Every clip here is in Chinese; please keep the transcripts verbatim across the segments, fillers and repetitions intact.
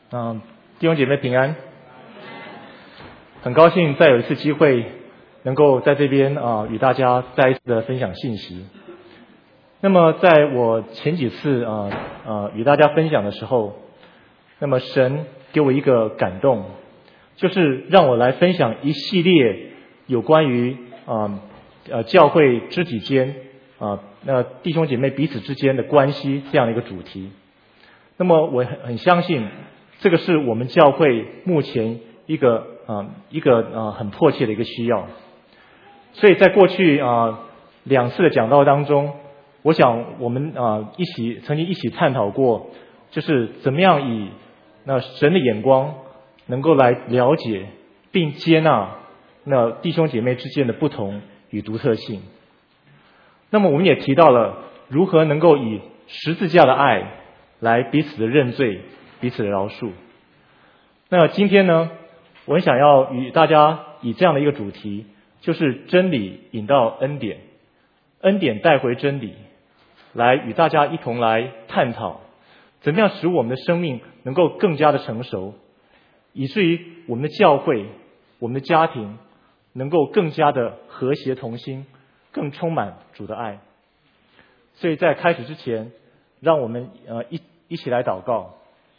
嗯，弟兄姐妹平安。很高兴再有一次机会能够在这边啊、呃、与大家再一次的分享信息。那么在我前几次啊啊、呃呃、与大家分享的时候，那么神给我一个感动，就是让我来分享一系列有关于啊呃, 呃教会肢体间啊那弟兄姐妹彼此之间的关系这样的一个主题。那么我很很相信。这个是我们教会目前一个啊、呃、一个啊、呃、很迫切的一个需要，所以在过去啊、呃、两次的讲道当中，我想我们啊、呃、一起曾经一起探讨过，就是怎么样以那神的眼光能够来了解并接纳那弟兄姐妹之间的不同与独特性。那么我们也提到了如何能够以十字架的爱来彼此的认罪。彼此的饶恕。那今天呢，我很想要与大家以这样的一个主题，就是真理引到恩典，恩典带回真理，来与大家一同来探讨，怎么样使我们的生命能够更加的成熟，以至于我们的教会、我们的家庭能够更加的和谐同心，更充满主的爱。所以在开始之前，让我们呃一一起来祷告。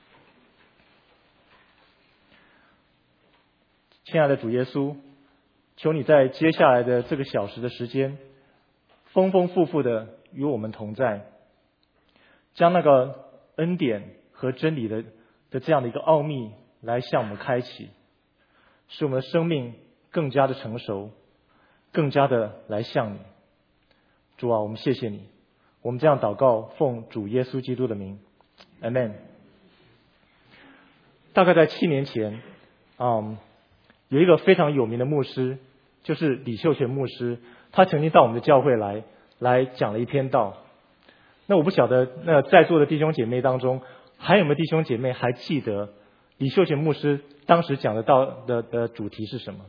亲爱的主耶稣，求你在接下来的这个小时的时间，丰丰富富的与我们同在，将那个恩典和真理的的这样的一个奥秘来向我们开启，使我们的生命更加的成熟，更加的来向你。主啊，我们谢谢你，我们这样祷告，奉主耶稣基督的名 ，Amen。大概在七年前，嗯。有一个非常有名的牧师，就是李秀全牧师，他曾经到我们的教会来来讲了一篇道。那我不晓得那在座的弟兄姐妹当中，还有没有弟兄姐妹还记得李秀全牧师当时讲的道的的主题是什么？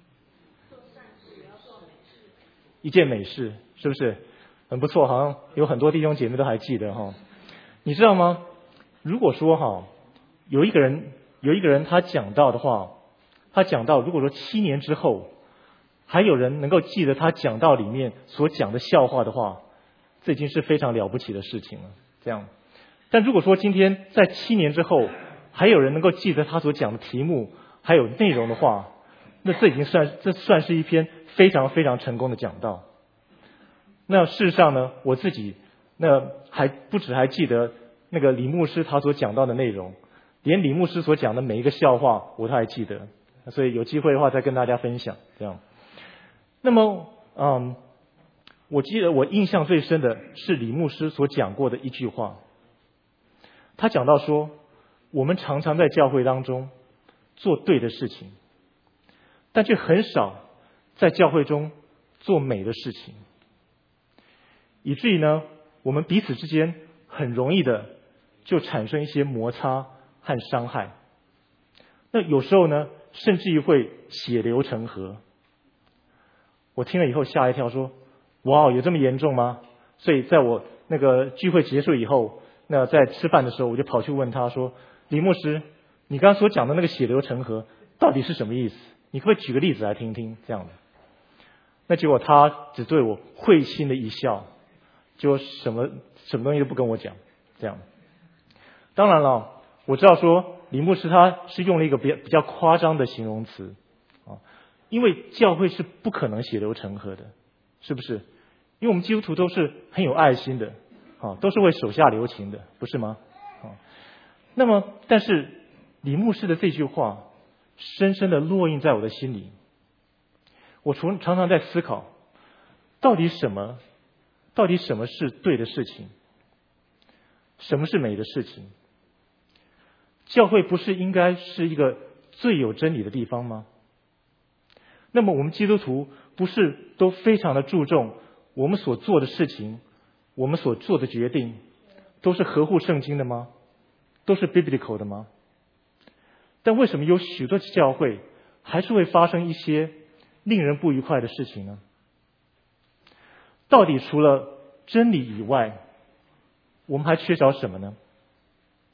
一件美事，是不是很不错？好像有很多弟兄姐妹都还记得哈。你知道吗？如果说哈有一个人有一个人他讲道的话。他讲到，如果说七年之后，还有人能够记得他讲道里面所讲的笑话的话，这已经是非常了不起的事情了。这样，但如果说今天在七年之后，还有人能够记得他所讲的题目还有内容的话，那这已经算这算是一篇非常非常成功的讲道。那事实上呢，我自己那还不止还记得那个李牧师他所讲到的内容，连李牧师所讲的每一个笑话我都还记得。所以有机会的话再跟大家分享这样。那么嗯，我记得我印象最深的是李牧师所讲过的一句话。他讲到说，我们常常在教会当中做对的事情，但却很少在教会中做美的事情，以至于呢，我们彼此之间很容易的就产生一些摩擦和伤害。那有时候呢，甚至于会血流成河。我听了以后吓一跳，说：“哇，有这么严重吗？”所以在我那个聚会结束以后，那在吃饭的时候，我就跑去问他说：“李牧师，你刚刚所讲的那个血流成河，到底是什么意思？你可不可以举个例子来听听？”这样的。那结果他只对我会心的一笑，就什么什么东西都不跟我讲。这样。当然了，我知道说。李牧师他是用了一个比较比较夸张的形容词啊，因为教会是不可能血流成河的，是不是？因为我们基督徒都是很有爱心的啊，都是会手下留情的，不是吗？啊，那么但是李牧师的这句话深深的烙印在我的心里。我常常常在思考，到底什么，到底什么是对的事情，什么是美的事情？教会不是应该是一个最有真理的地方吗？那么我们基督徒不是都非常的注重我们所做的事情，我们所做的决定都是合乎圣经的吗？都是 biblical 的吗？但为什么有许多教会还是会发生一些令人不愉快的事情呢？到底除了真理以外，我们还缺少什么呢？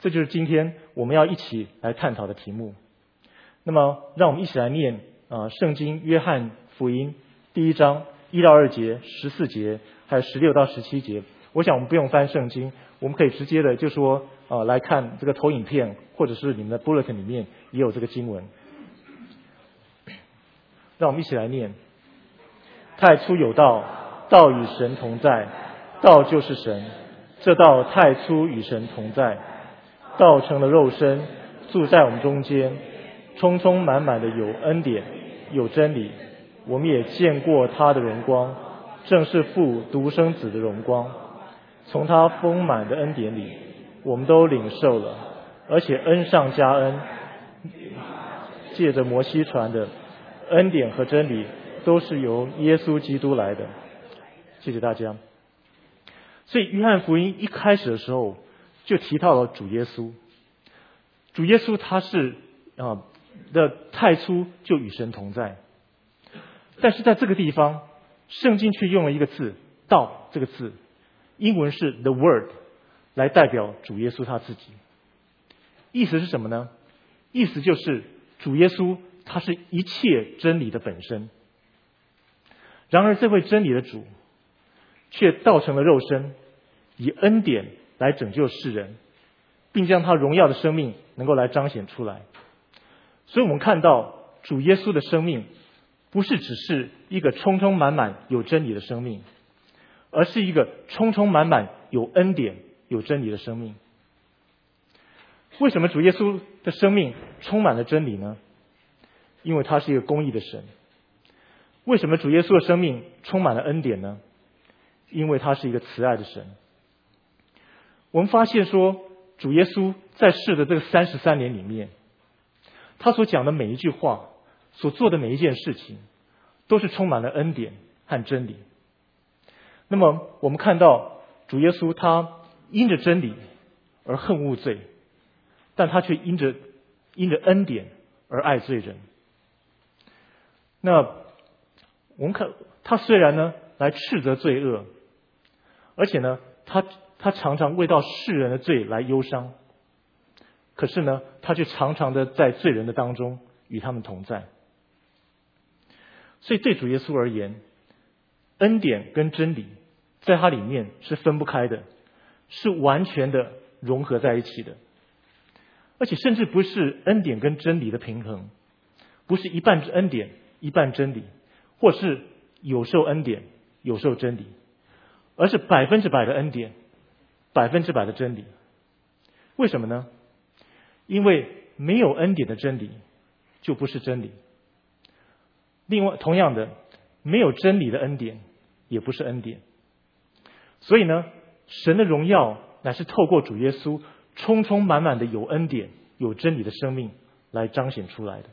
这就是今天我们要一起来探讨的题目。那么让我们一起来念啊，圣经约翰福音第一章一到二节、十四节，还有十六到十七节。我想我们不用翻圣经，我们可以直接的就说啊，来看这个投影片，或者是你们的 bulletin 里面也有这个经文。让我们一起来念：太初有道，道与神同在，道就是神。这道太初与神同在，道成了肉身，住在我们中间，充充满满的有恩典，有真理。我们也见过他的荣光，正是父独生子的荣光。从他丰满的恩典里，我们都领受了，而且恩上加恩。借着摩西传的恩典和真理，都是由耶稣基督来的。谢谢大家。所以约翰福音一开始的时候就提到了主耶稣。主耶稣他是啊的太初就与神同在，但是在这个地方圣经却用了一个字道，这个字英文是 the word 来代表主耶稣他自己。意思是什么呢？意思就是主耶稣他是一切真理的本身。然而这位真理的主却道成了肉身，以恩典来拯救世人，并将他荣耀的生命能够来彰显出来。所以我们看到主耶稣的生命不是只是一个充充满满有真理的生命，而是一个充充满满有恩典有真理的生命。为什么主耶稣的生命充满了真理呢？因为他是一个公义的神。为什么主耶稣的生命充满了恩典呢？因为他是一个慈爱的神。我们发现说主耶稣在世的这个三十三年里面，他所讲的每一句话，所做的每一件事情，都是充满了恩典和真理。那么我们看到主耶稣他因着真理而恨恶罪，但他却因着因着恩典而爱罪人。那我们看他虽然呢来斥责罪恶，而且呢他他常常为到世人的罪来忧伤，可是呢他却常常的在罪人的当中与他们同在。所以对主耶稣而言，恩典跟真理在他里面是分不开的，是完全的融合在一起的。而且甚至不是恩典跟真理的平衡，不是一半恩典一半真理，或是有受恩典有受真理，而是百分之百的恩典百分之百的真理。为什么呢？因为没有恩典的真理就不是真理。另外同样的，没有真理的恩典也不是恩典。所以呢，神的荣耀乃是透过主耶稣充充满满的有恩典有真理的生命来彰显出来的。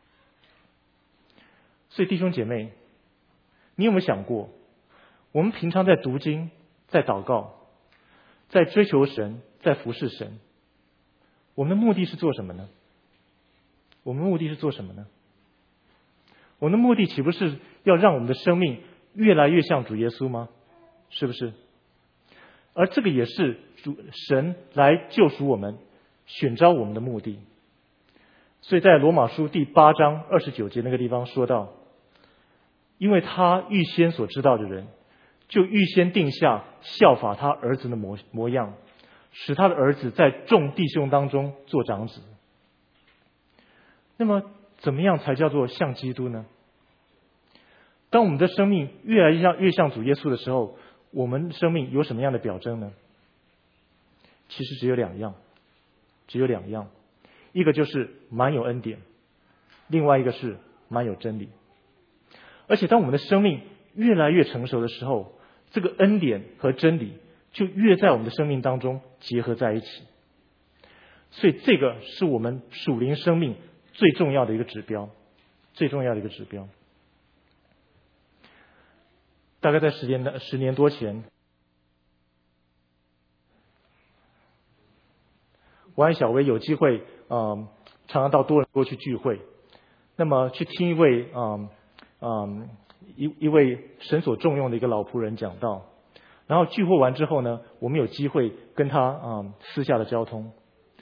所以弟兄姐妹，你有没有想过，我们平常在读经在祷告在追求神在服侍神，我们的目的是做什么呢？我们的目的是做什么呢？我们的目的岂不是要让我们的生命越来越像主耶稣吗？是不是？而这个也是主神来救赎我们选召我们的目的。所以在罗马书第八章二十九节那个地方说到，因为他预先所知道的人，就预先定下效法他儿子的模模样，使他的儿子在众弟兄当中做长子。那么怎么样才叫做像基督呢？当我们的生命越来越像越像主耶稣的时候，我们生命有什么样的表征呢？其实只有两样，只有两样，一个就是满有恩典，另外一个是满有真理。而且当我们的生命越来越成熟的时候，这个恩典和真理就越在我们的生命当中结合在一起。所以这个是我们属灵生命最重要的一个指标，最重要的一个指标。大概在十年十年多前，我和小薇有机会，嗯，常常到多伦多去聚会，那么去听一位，嗯嗯，一一位神所重用的一个老仆人讲道。然后聚会完之后呢，我们有机会跟他，嗯，私下的交通。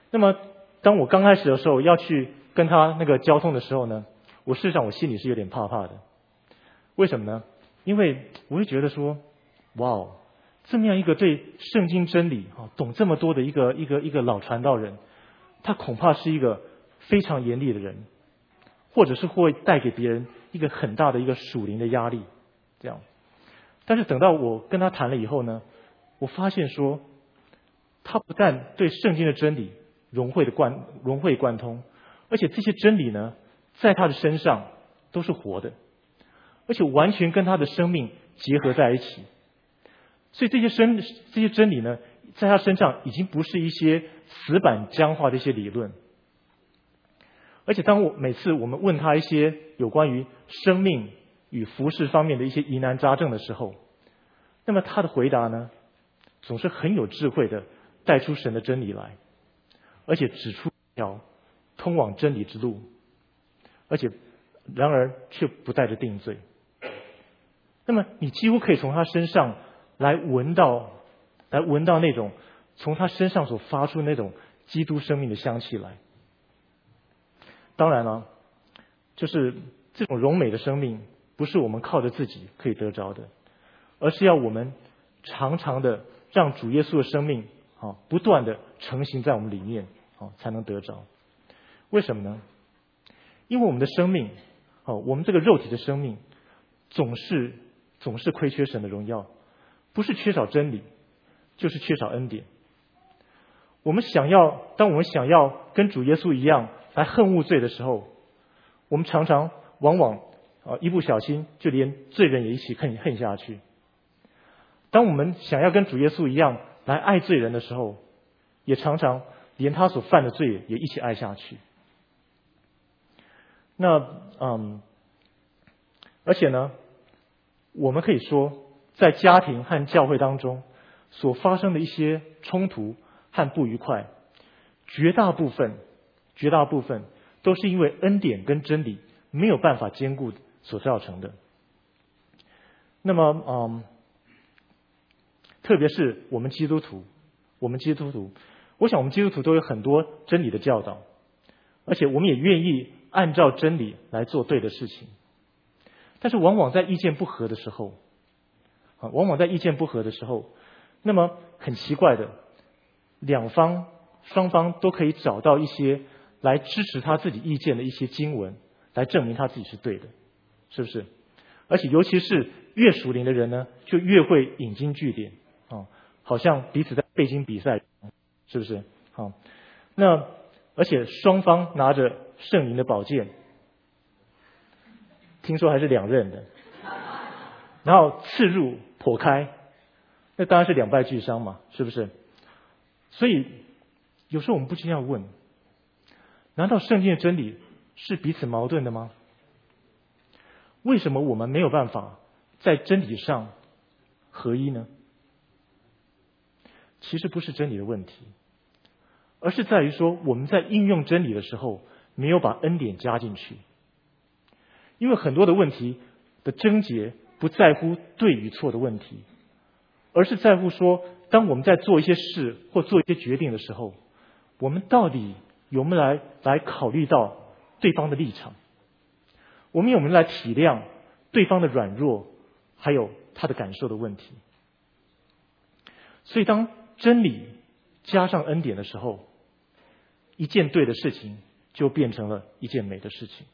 那么当我刚开始的时候要去跟他那个交通的时候呢，我事实上我心里是有点怕怕的。为什么呢？因为我会觉得说，哇哦，这么样一个对圣经真理啊懂这么多的一个一个一个老传道人，他恐怕是一个非常严厉的人，或者是会带给别人一个很大的一个属灵的压力，这样。但是等到我跟他谈了以后呢，我发现说，他不但对圣经的真理融会的贯融会贯通，而且这些真理呢，在他的身上都是活的，而且完全跟他的生命结合在一起。所以这些真这些真理呢，在他身上已经不是一些死板僵化的一些理论。而且当我每次我们问他一些有关于生命与服事方面的一些疑难杂症的时候，那么他的回答呢，总是很有智慧的带出神的真理来，而且指出一条通往真理之路，而且然而却不带着定罪。那么你几乎可以从他身上来闻到来闻到那种从他身上所发出那种基督生命的香气来。当然了，就是这种荣美的生命不是我们靠着自己可以得着的，而是要我们常常的让主耶稣的生命啊不断的成型在我们里面啊才能得着。为什么呢？因为我们的生命啊我们这个肉体的生命总是总是亏缺神的荣耀，不是缺少真理，就是缺少恩典。我们想要当我们想要跟主耶稣一样来恨恶罪的时候，我们常常往往啊一不小心就连罪人也一起恨恨下去。当我们想要跟主耶稣一样来爱罪人的时候，也常常连他所犯的罪也一起爱下去。那嗯，而且呢，我们可以说，在家庭和教会当中所发生的一些冲突和不愉快，绝大部分绝大部分都是因为恩典跟真理没有办法兼顾所造成的。那么嗯，特别是我们基督徒我们基督徒我想我们基督徒都有很多真理的教导，而且我们也愿意按照真理来做对的事情。但是往往在意见不合的时候啊，往往在意见不合的时候，那么很奇怪的，两方双方都可以找到一些来支持他自己意见的一些经文，来证明他自己是对的，是不是？而且尤其是越属灵的人呢，就越会引经据典啊，好像彼此在背经比赛，是不是？好，那而且双方拿着圣灵的宝剑，听说还是两刃的，然后刺入剖开，那当然是两败俱伤嘛，是不是？所以有时候我们不禁要问，难道圣经的真理是彼此矛盾的吗？为什么我们没有办法在真理上合一呢？其实不是真理的问题，而是在于说我们在应用真理的时候没有把恩典加进去。因为很多的问题的症结不在乎对与错的问题，而是在乎说当我们在做一些事或做一些决定的时候，我们到底有没有来来考虑到对方的立场，我们有没有来体谅对方的软弱还有他的感受的问题。所以当真理加上恩典的时候，一件对的事情就变成了一件美的事情。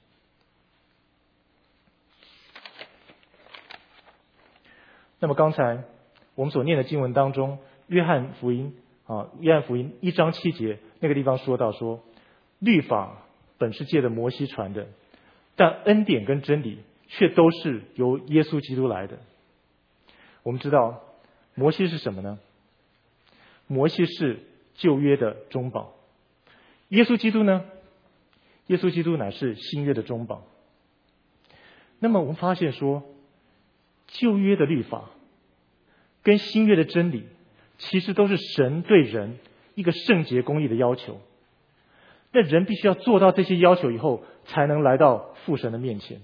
那么刚才我们所念的经文当中，约翰福音啊，约翰福音一章七节那个地方说到说，律法本是借着摩西传的，但恩典跟真理却都是由耶稣基督来的。我们知道摩西是什么呢？摩西是旧约的中保，耶稣基督呢？耶稣基督乃是新约的中保。那么我们发现说，旧约的律法跟新约的真理其实都是神对人一个圣洁公义的要求，那人必须要做到这些要求以后才能来到父神的面前。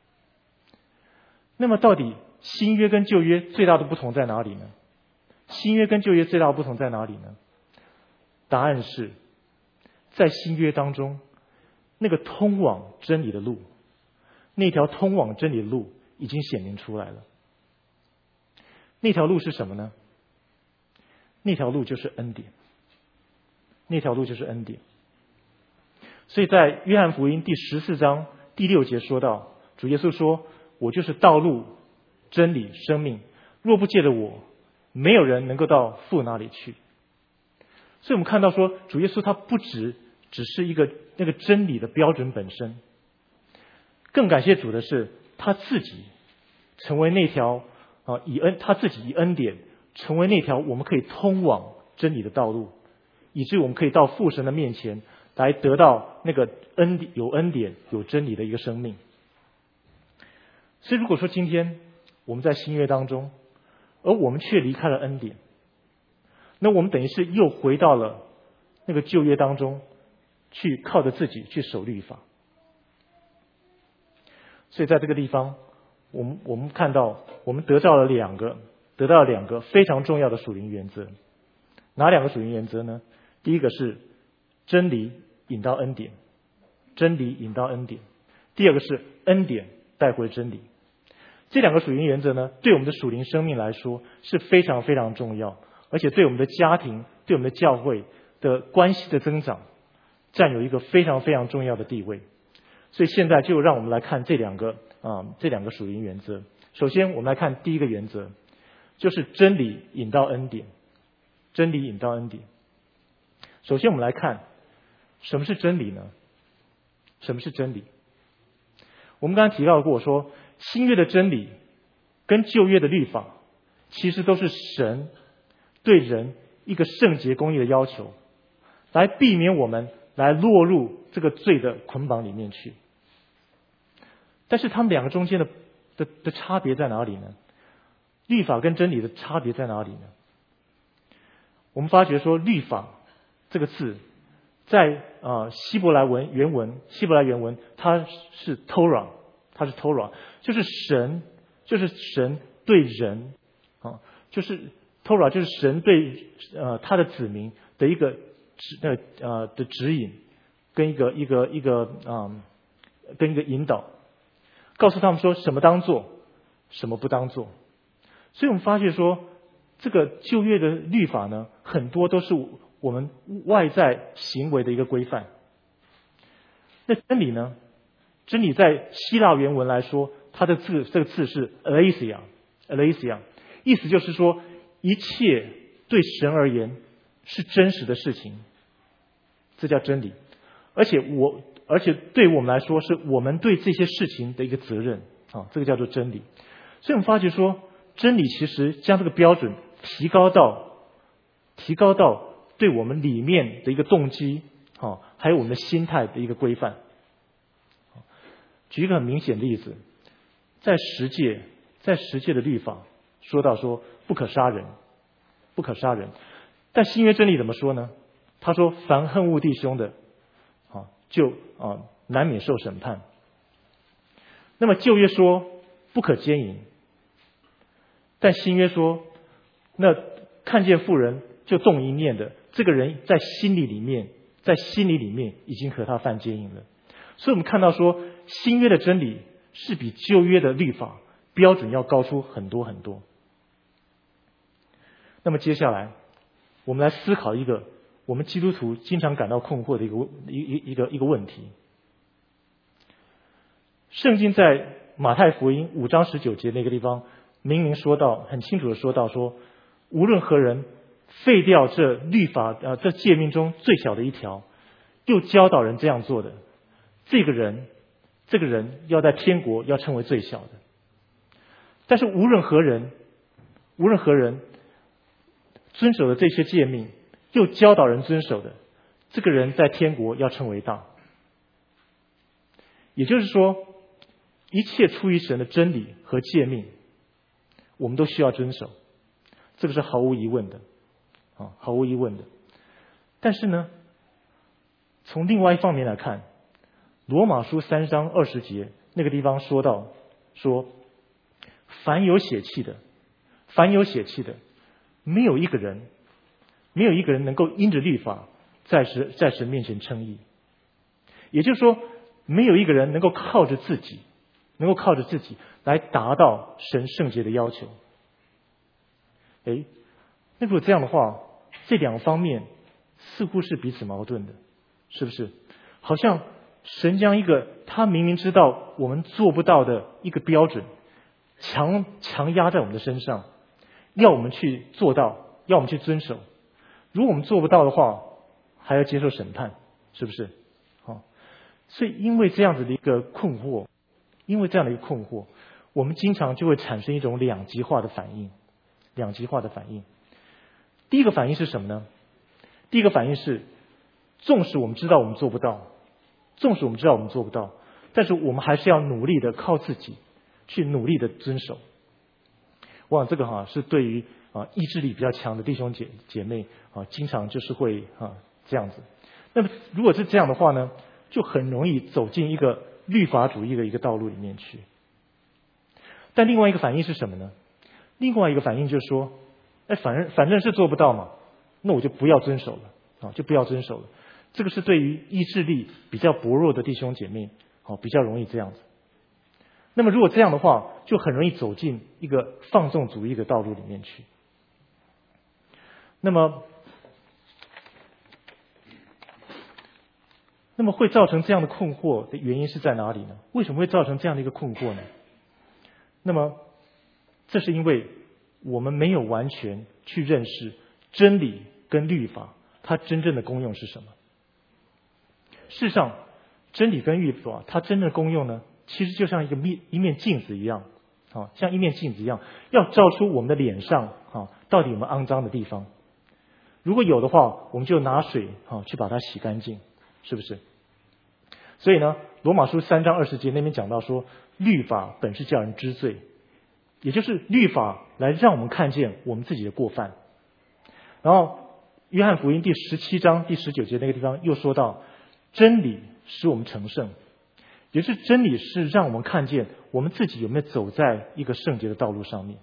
那么到底新约跟旧约最大的不同在哪里呢？新约跟旧约最大的不同在哪里呢？答案是在新约当中，那个通往真理的路，那条通往真理的路已经显明出来了。那条路是什么呢？那条路就是恩典。那条路就是恩典。所以在约翰福音第十四章第六节说到，主耶稣说：“我就是道路、真理、生命，若不借着我，没有人能够到父那里去。”所以我们看到说，主耶稣他不只只是一个那个真理的标准本身，更感谢主的是他自己成为那条啊以恩他自己以恩典成为那条我们可以通往真理的道路，以至于我们可以到父神的面前来得到那个恩典有恩典有真理的一个生命。所以如果说今天我们在新约当中，而我们却离开了恩典，那我们等于是又回到了那个旧约当中，去靠着自己去守律法。所以在这个地方，我们我们看到，我们得到了两个，得到了两个非常重要的属灵原则。哪两个属灵原则呢？第一个是真理引到恩典，真理引到恩典；第二个是恩典带回真理。这两个属灵原则呢，对我们的属灵生命来说是非常非常重要，而且对我们的家庭、对我们的教会的关系的增长，占有一个非常非常重要的地位。所以现在就让我们来看这两个啊、嗯，这两个属灵原则。首先，我们来看第一个原则，就是真理引到恩典，真理引到恩典。首先，我们来看什么是真理呢？什么是真理？我们刚才提到过说，新约的真理跟旧约的律法，其实都是神对人一个圣洁公义的要求，来避免我们来落入这个罪的捆绑里面去。但是他们两个中间的的的差别在哪里呢？律法跟真理的差别在哪里呢？我们发觉说，律法这个字在啊、呃、希伯来文原文，希伯来原文它是 Torah， 它是 Torah， 就是神，就是神对人啊，就是 Torah， 就是神对呃他的子民的一个指呃呃的指引，跟一个一个一个啊、呃、跟一个引导，告诉他们说什么当做，什么不当做。所以我们发现说，这个旧约的律法呢，很多都是我们外在行为的一个规范。那真理呢？真理在希腊原文来说，它的字这个字是 aletheia， aletheia， 意思就是说，一切对神而言是真实的事情，这叫真理。而且我，而且对我们来说，是我们对这些事情的一个责任啊，这个叫做真理。所以我们发觉说，真理其实将这个标准提高到，提高到对我们里面的一个动机啊，还有我们的心态的一个规范。举一个很明显的例子，在十诫，在十诫的律法说到说不可杀人，不可杀人。但新约真理怎么说呢？他说凡恨恶弟兄的啊，就啊难免受审判。那么旧约说不可奸淫，但新约说，那看见妇人就动一念的，这个人在心里里面，在心里里面已经和他犯奸淫了。所以我们看到说，新约的真理是比旧约的律法标准要高出很多很多。那么接下来，我们来思考一个我们基督徒经常感到困惑的一个一一一个一个问题。圣经在马太福音五章十九节那个地方，明明说到，很清楚的说到说，无论何人废掉这律法呃这诫命中最小的一条，又教导人这样做的，这个人这个人要在天国要称为最小的。但是无论何人无论何人遵守的这些诫命，又教导人遵守的，这个人在天国要称为大。也就是说，一切出于神的真理和诫命，我们都需要遵守，这个是毫无疑问的啊，毫无疑问的。但是呢，从另外一方面来看，罗马书三章二十节那个地方说到说，凡有血气的，凡有血气的，没有一个人，没有一个人能够因着律法在神在神面前称义。也就是说，没有一个人能够靠着自己，能够靠着自己来达到神圣洁的要求。诶，那如果这样的话，这两个方面似乎是彼此矛盾的，是不是？好像神将一个他明明知道我们做不到的一个标准强强压在我们的身上，要我们去做到，要我们去遵守。如果我们做不到的话，还要接受审判，是不是？好，所以因为这样子的一个困惑，因为这样的一个困惑，我们经常就会产生一种两极化的反应，两极化的反应。第一个反应是什么呢？第一个反应是，纵使我们知道我们做不到，纵使我们知道我们做不到，但是我们还是要努力的靠自己去努力的遵守。我想这个哈、啊、是对于啊意志力比较强的弟兄姐姐妹啊，经常就是会啊这样子。那么如果是这样的话呢，就很容易走进一个律法主义的一个道路里面去。但另外一个反应是什么呢？另外一个反应就是说，哎，反正反正是做不到嘛，那我就不要遵守了啊，就不要遵守了。这个是对于意志力比较薄弱的弟兄姐妹，好，比较容易这样子。那么如果这样的话，就很容易走进一个放纵主义的道路里面去。那么，那么会造成这样的困惑的原因是在哪里呢？为什么会造成这样的一个困惑呢？那么，这是因为我们没有完全去认识真理跟律法它真正的功用是什么。事实上，真理跟律法它真正的功用呢，其实就像一个面一面镜子一样，啊，像一面镜子一样，要照出我们的脸上啊到底有没有肮脏的地方。如果有的话，我们就拿水啊去把它洗干净，是不是？所以呢，罗马书三章二十节那边讲到说，律法本是叫人知罪，也就是律法来让我们看见我们自己的过犯。然后约翰福音第十七章第十九节那个地方又说到，真理使我们成圣，也就是真理是让我们看见我们自己有没有走在一个圣洁的道路上面。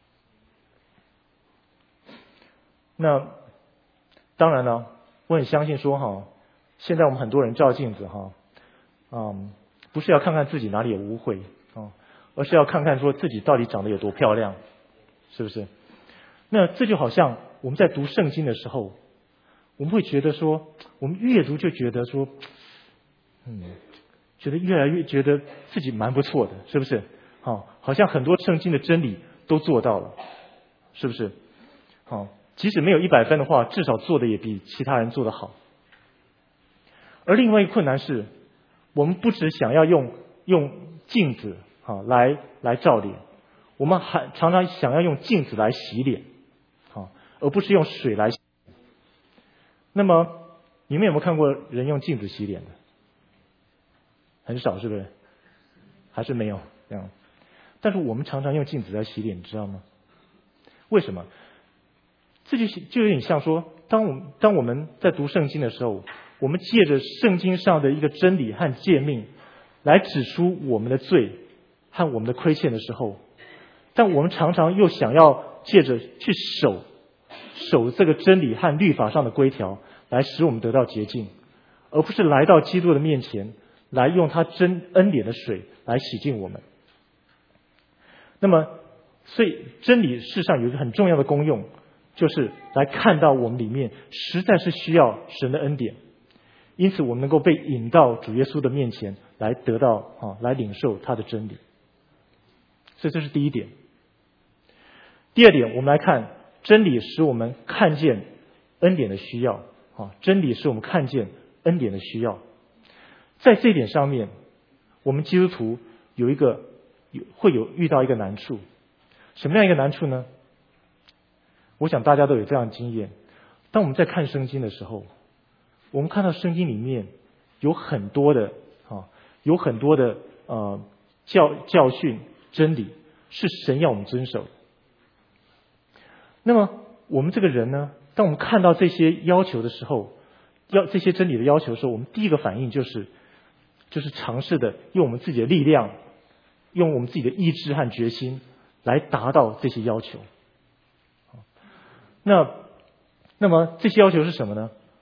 那当然了，我很相信说哈，现在我们很多人照镜子哈，嗯，不是要看看自己哪里有污秽啊，而是要看看说自己到底长得有多漂亮，是不是？那这就好像我们在读圣经的时候，我们会觉得说，我们阅读就觉得说，嗯，觉得越来越觉得自己蛮不错的，是不是？好，好像很多圣经的真理都做到了，是不是？好，即使没有一百分的话，至少做的也比其他人做得好。而另外一个困难是，我们不只想要用用镜子啊来来照脸，我们还常常想要用镜子来洗脸，啊，而不是用水来洗。那么你们有没有看过人用镜子洗脸的？很少，是不是？还是没有这样？但是我们常常用镜子来洗脸，你知道吗？为什么？这就就有点像说，当我们当我们在读圣经的时候，我们借着圣经上的一个真理和诫命来指出我们的罪和我们的亏欠的时候，但我们常常又想要借着去守守这个真理和律法上的规条，来使我们得到洁净，而不是来到基督的面前，来用他真恩典的水来洗净我们。那么，所以真理事实上有一个很重要的功用，就是来看到我们里面实在是需要神的恩典，因此我们能够被引到主耶稣的面前来得到啊，来领受他的真理。所以这是第一点。第二点，我们来看真理使我们看见恩典的需要啊，真理使我们看见恩典的需要。在这一点上面，我们基督徒有一个有会有遇到一个难处。什么样一个难处呢？我想大家都有这样的经验。当我们在看圣经的时候，我们看到圣经里面有很多的啊，有很多的呃教教训真理是神要我们遵守的。那么我们这个人呢，当我们看到这些要求的时候，要这些真理的要求的时候，我们第一个反应就是就是尝试的用我们自己的力量，用我们自己的意志和决心来达到这些要求。那那么这些要求是什么呢？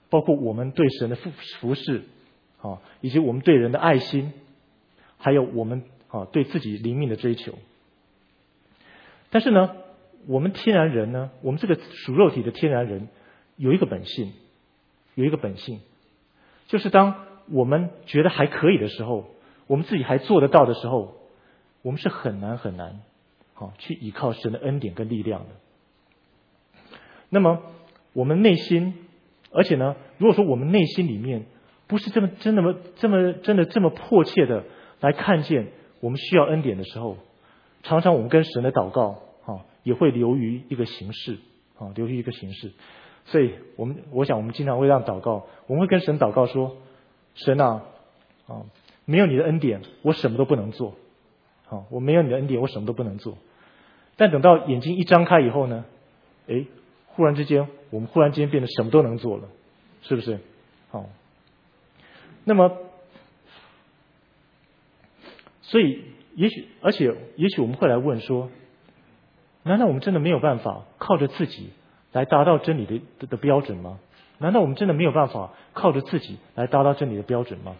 包括我们对神的服服侍啊，以及我们对人的爱心，还有我们啊对自己灵命的追求。但是呢，我们天然人呢，我们这个属肉体的天然人有一个本性，有一个本性，就是当我们觉得还可以的时候，我们自己还做得到的时候，我们是很难很难啊去依靠神的恩典跟力量的。那么我们内心，而且呢，如果说我们内心里面不是这么真的这么真的这么迫切的来看见我们需要恩典的时候，常常我们跟神的祷告啊也会流于一个形式啊，流于一个形式。所以我们我想我们经常会这样祷告，我们会跟神祷告说：神啊啊，没有你的恩典，我什么都不能做。好，我没有你的恩典，我什么都不能做。但等到眼睛一张开以后呢，诶，忽然之间，我们忽然之间变得什么都能做了，是不是？好，那么，所以也许，而且也许我们会来问说：难道我们真的没有办法靠着自己来达到真理的 的, 的标准吗？难道我们真的没有办法靠着自己来达到真理的标准吗？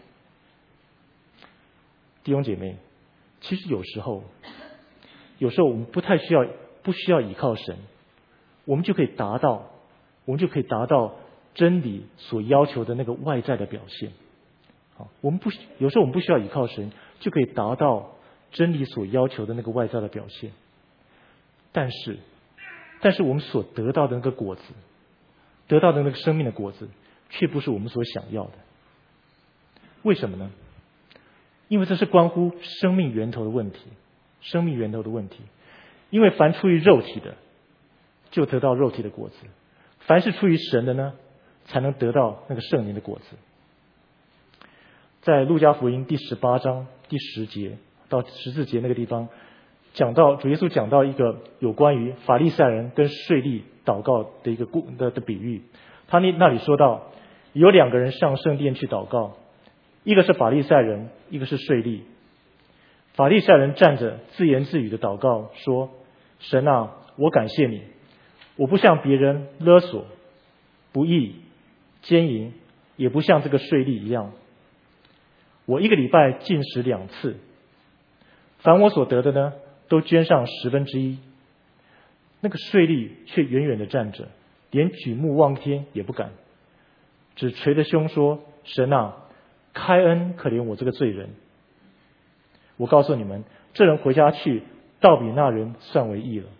弟兄姐妹，其实有时候，有时候我们不太需要，不需要依靠神，我们就可以达到，我们就可以达到真理所要求的那个外在的表现。好，我们不，有时候我们不需要依靠神，就可以达到真理所要求的那个外在的表现。但是，但是我们所得到的那个果子，得到的那个生命的果子，却不是我们所想要的。为什么呢？因为这是关乎生命源头的问题，生命源头的问题。因为凡出于肉体的，就得到肉体的果子；凡是出于神的呢，才能得到那个圣灵的果子。在路加福音第十八章第十节到十四节那个地方，讲到主耶稣讲到一个有关于法利赛人跟税吏祷告的一个故的的比喻。他那那里说到，有两个人上圣殿去祷告，一个是法利赛人，一个是税吏。法利赛人站着自言自语的祷告说：神啊，我感谢你，我不像别人勒索、不义、奸淫，也不像这个税吏一样。我一个礼拜禁食两次，凡我所得的呢，都捐上十分之一。那个税吏却远远的站着，连举目望天也不敢，只捶着胸说：神啊，开恩可怜我这个罪人。我告诉你们，这人回家去，倒比那人算为义了。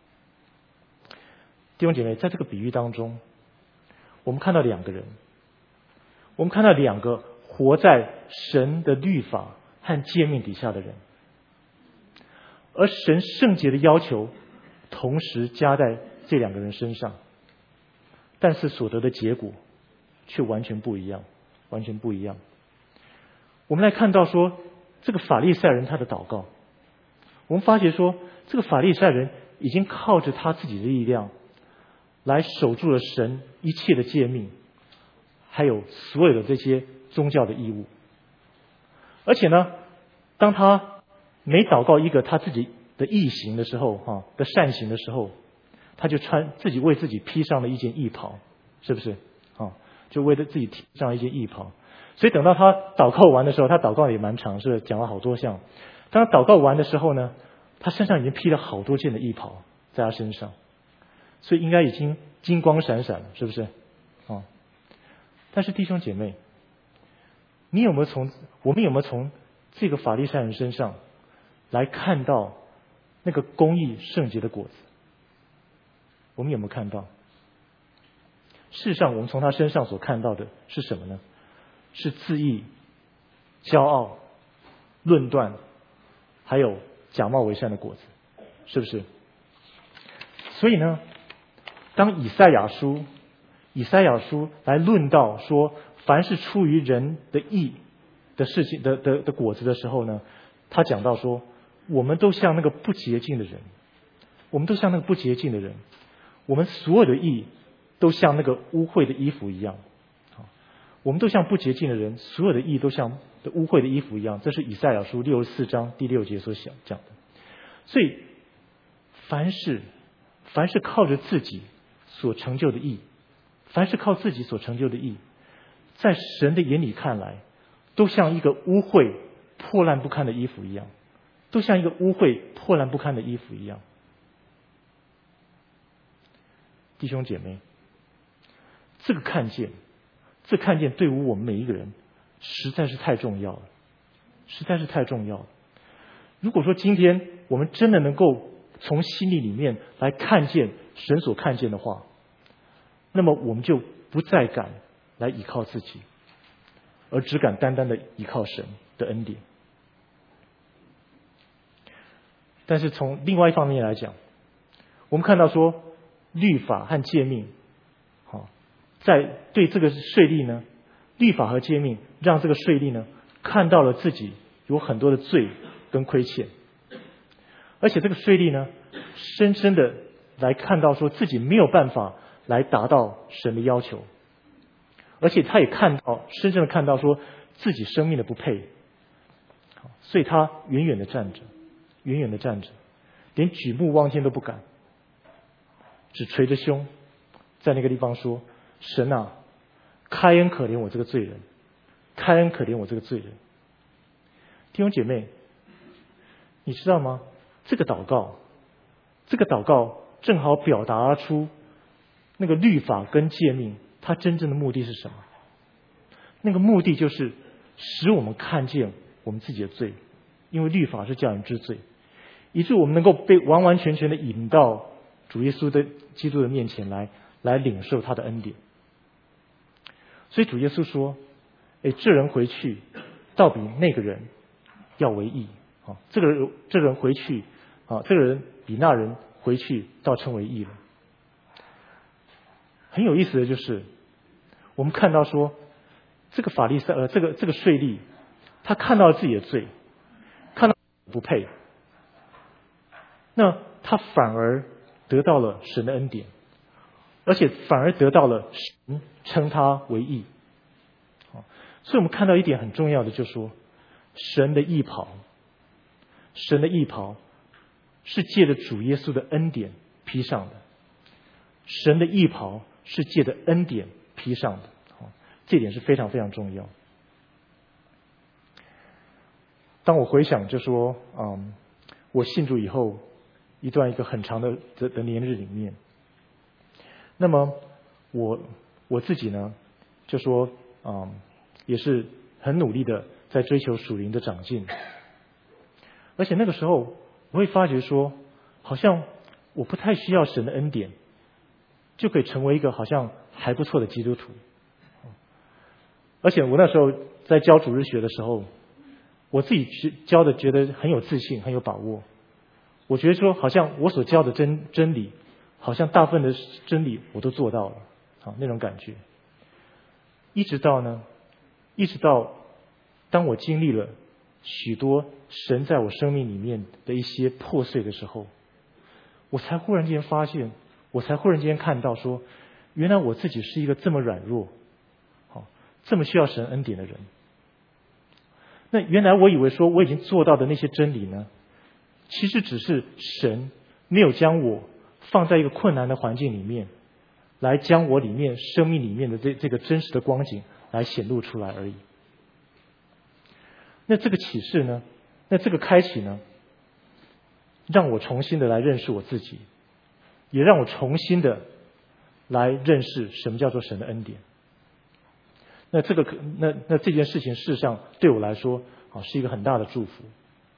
弟兄姐妹，在这个比喻当中，我们看到两个人，我们看到两个活在神的律法和诫命底下的人，而神圣洁的要求同时加在这两个人身上，但是所得的结果却完全不一样，完全不一样。我们来看到说，这个法利赛人他的祷告，我们发觉说，这个法利赛人已经靠着他自己的力量来守住了神一切的诫命，还有所有的这些宗教的义务。而且呢，当他每祷告一个他自己的义行的时候，哈的善行的时候，他就穿自己为自己披上了一件义袍，是不是？啊，就为了自己披上一件义袍。所以等到他祷告完的时候，他祷告也蛮长，是不是讲了好多项？当他祷告完的时候呢，他身上已经披了好多件的义袍在他身上，所以应该已经金光闪闪了，是不是？啊！但是弟兄姐妹，你有没有从我们有没有从这个法利赛人身上来看到那个公义圣洁的果子？我们有没有看到？事实上，我们从他身上所看到的是什么呢？是自义、骄傲、论断，还有假冒为善的果子，是不是？所以呢，当以赛亚书以赛亚书来论到说，凡是出于人的义的事情的的的果子的时候呢，他讲到说，我们都像那个不洁净的人，我们都像那个不洁净的人，我们所有的义都像那个污秽的衣服一样。我们都像不洁净的人，所有的义都像污秽的衣服一样。这是以赛亚书六十四章第六节所讲的。所以，凡是凡是靠着自己所成就的义， 凡是靠自己所成就的义，在神的眼里看来，都像一个污秽破烂不堪的衣服一样，都像一个污秽破烂不堪的衣服一样。弟兄姐妹，这个看见，这看见对于我们每一个人实在是太重要了，实在是太重要了。如果说今天我们真的能够从心里里面来看见神所看见的话，那么我们就不再敢来依靠自己，而只敢单单的依靠神的恩典。但是从另外一方面来讲，我们看到说律法和诫命，好，在对这个税吏呢，律法和诫命让这个税吏呢看到了自己有很多的罪跟亏欠，而且这个税吏呢，深深的来看到说自己没有办法来达到神的要求，而且他也看到，深深的看到说自己生命的不配，所以他远远的站着，远远的站着，连举目望天都不敢，只捶着胸，在那个地方说：“神啊，开恩可怜我这个罪人，开恩可怜我这个罪人。”弟兄姐妹，你知道吗？这个祷告，这个祷告正好表达出那个律法跟诫命，它真正的目的是什么？那个目的就是使我们看见我们自己的罪，因为律法是叫人知罪，以致我们能够被完完全全的引到主耶稣的基督的面前来，来领受他的恩典。所以主耶稣说：“哎，这人回去，倒比那个人要为义。啊，这个人，这个人回去，啊，这个人比那人回去，倒称为义了。”很有意思的就是，我们看到说，这个法利赛，呃，这个这个税吏，他看到了自己的罪，看到不配，那他反而得到了神的恩典，而且反而得到了神称他为义。所以我们看到一点很重要的，就是说，神的义袍，神的义袍是借着主耶稣的恩典披上的，神的义袍是借着恩典披上的，这点是非常非常重要。当我回想就说，嗯，我信主以后一段一个很长的的的年日里面，那么我我自己呢，就说，嗯，也是很努力的在追求属灵的长进，而且那个时候我会发觉说，好像我不太需要神的恩典，就可以成为一个好像还不错的基督徒。而且我那时候在教主日学的时候，我自己教的觉得很有自信，很有把握。我觉得说，好像我所教的真真理，好像大部分的真理我都做到了，好，那种感觉。一直到呢，一直到当我经历了许多神在我生命里面的一些破碎的时候，我才忽然间发现，我才忽然间看到说，原来我自己是一个这么软弱，好，这么需要神恩典的人。那原来我以为说我已经做到的那些真理呢，其实只是神没有将我放在一个困难的环境里面，来将我里面生命里面的这这个真实的光景来显露出来而已。那这个启示呢，那这个开启呢，让我重新的来认识我自己，也让我重新的来认识什么叫做神的恩典。那这个那那这件事情事实上对我来说啊是一个很大的祝福。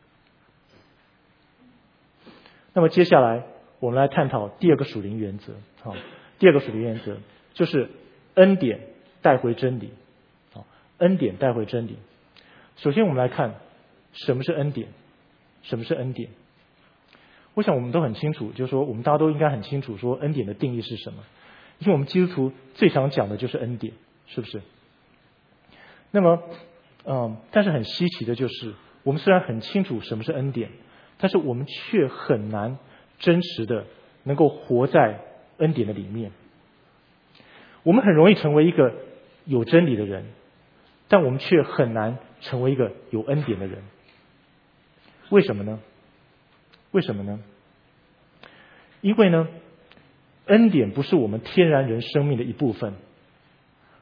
那么接下来我们来探讨第二个属灵原则。好，第二个属灵原则就是恩典带回真理。好，恩典带回真理。首先我们来看什么是恩典，什么是恩典。我想我们都很清楚，就是说我们大家都应该很清楚说恩典的定义是什么，因为我们基督徒最常讲的就是恩典，是不是？那么嗯，但是很稀奇的就是，我们虽然很清楚什么是恩典，但是我们却很难真实的能够活在恩典的里面。我们很容易成为一个有真理的人，但我们却很难成为一个有恩典的人。为什么呢？为什么呢？因为呢，恩典不是我们天然人生命的一部分，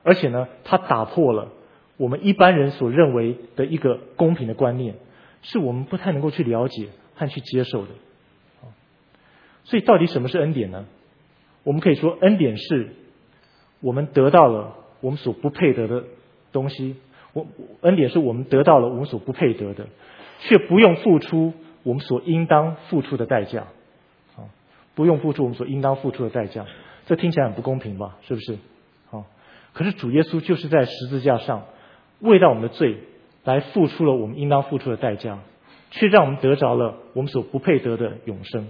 而且呢，他打破了我们一般人所认为的一个公平的观念，是我们不太能够去了解和去接受的。所以到底什么是恩典呢？我们可以说，恩典是我们得到了我们所不配得的东西，我恩典是我们得到了我们所不配得的，却不用付出我们所应当付出的代价。不用付出我们所应当付出的代价，这听起来很不公平吧？是不是？好，可是主耶稣就是在十字架上为到我们的罪来付出了我们应当付出的代价，却让我们得着了我们所不配得的永生。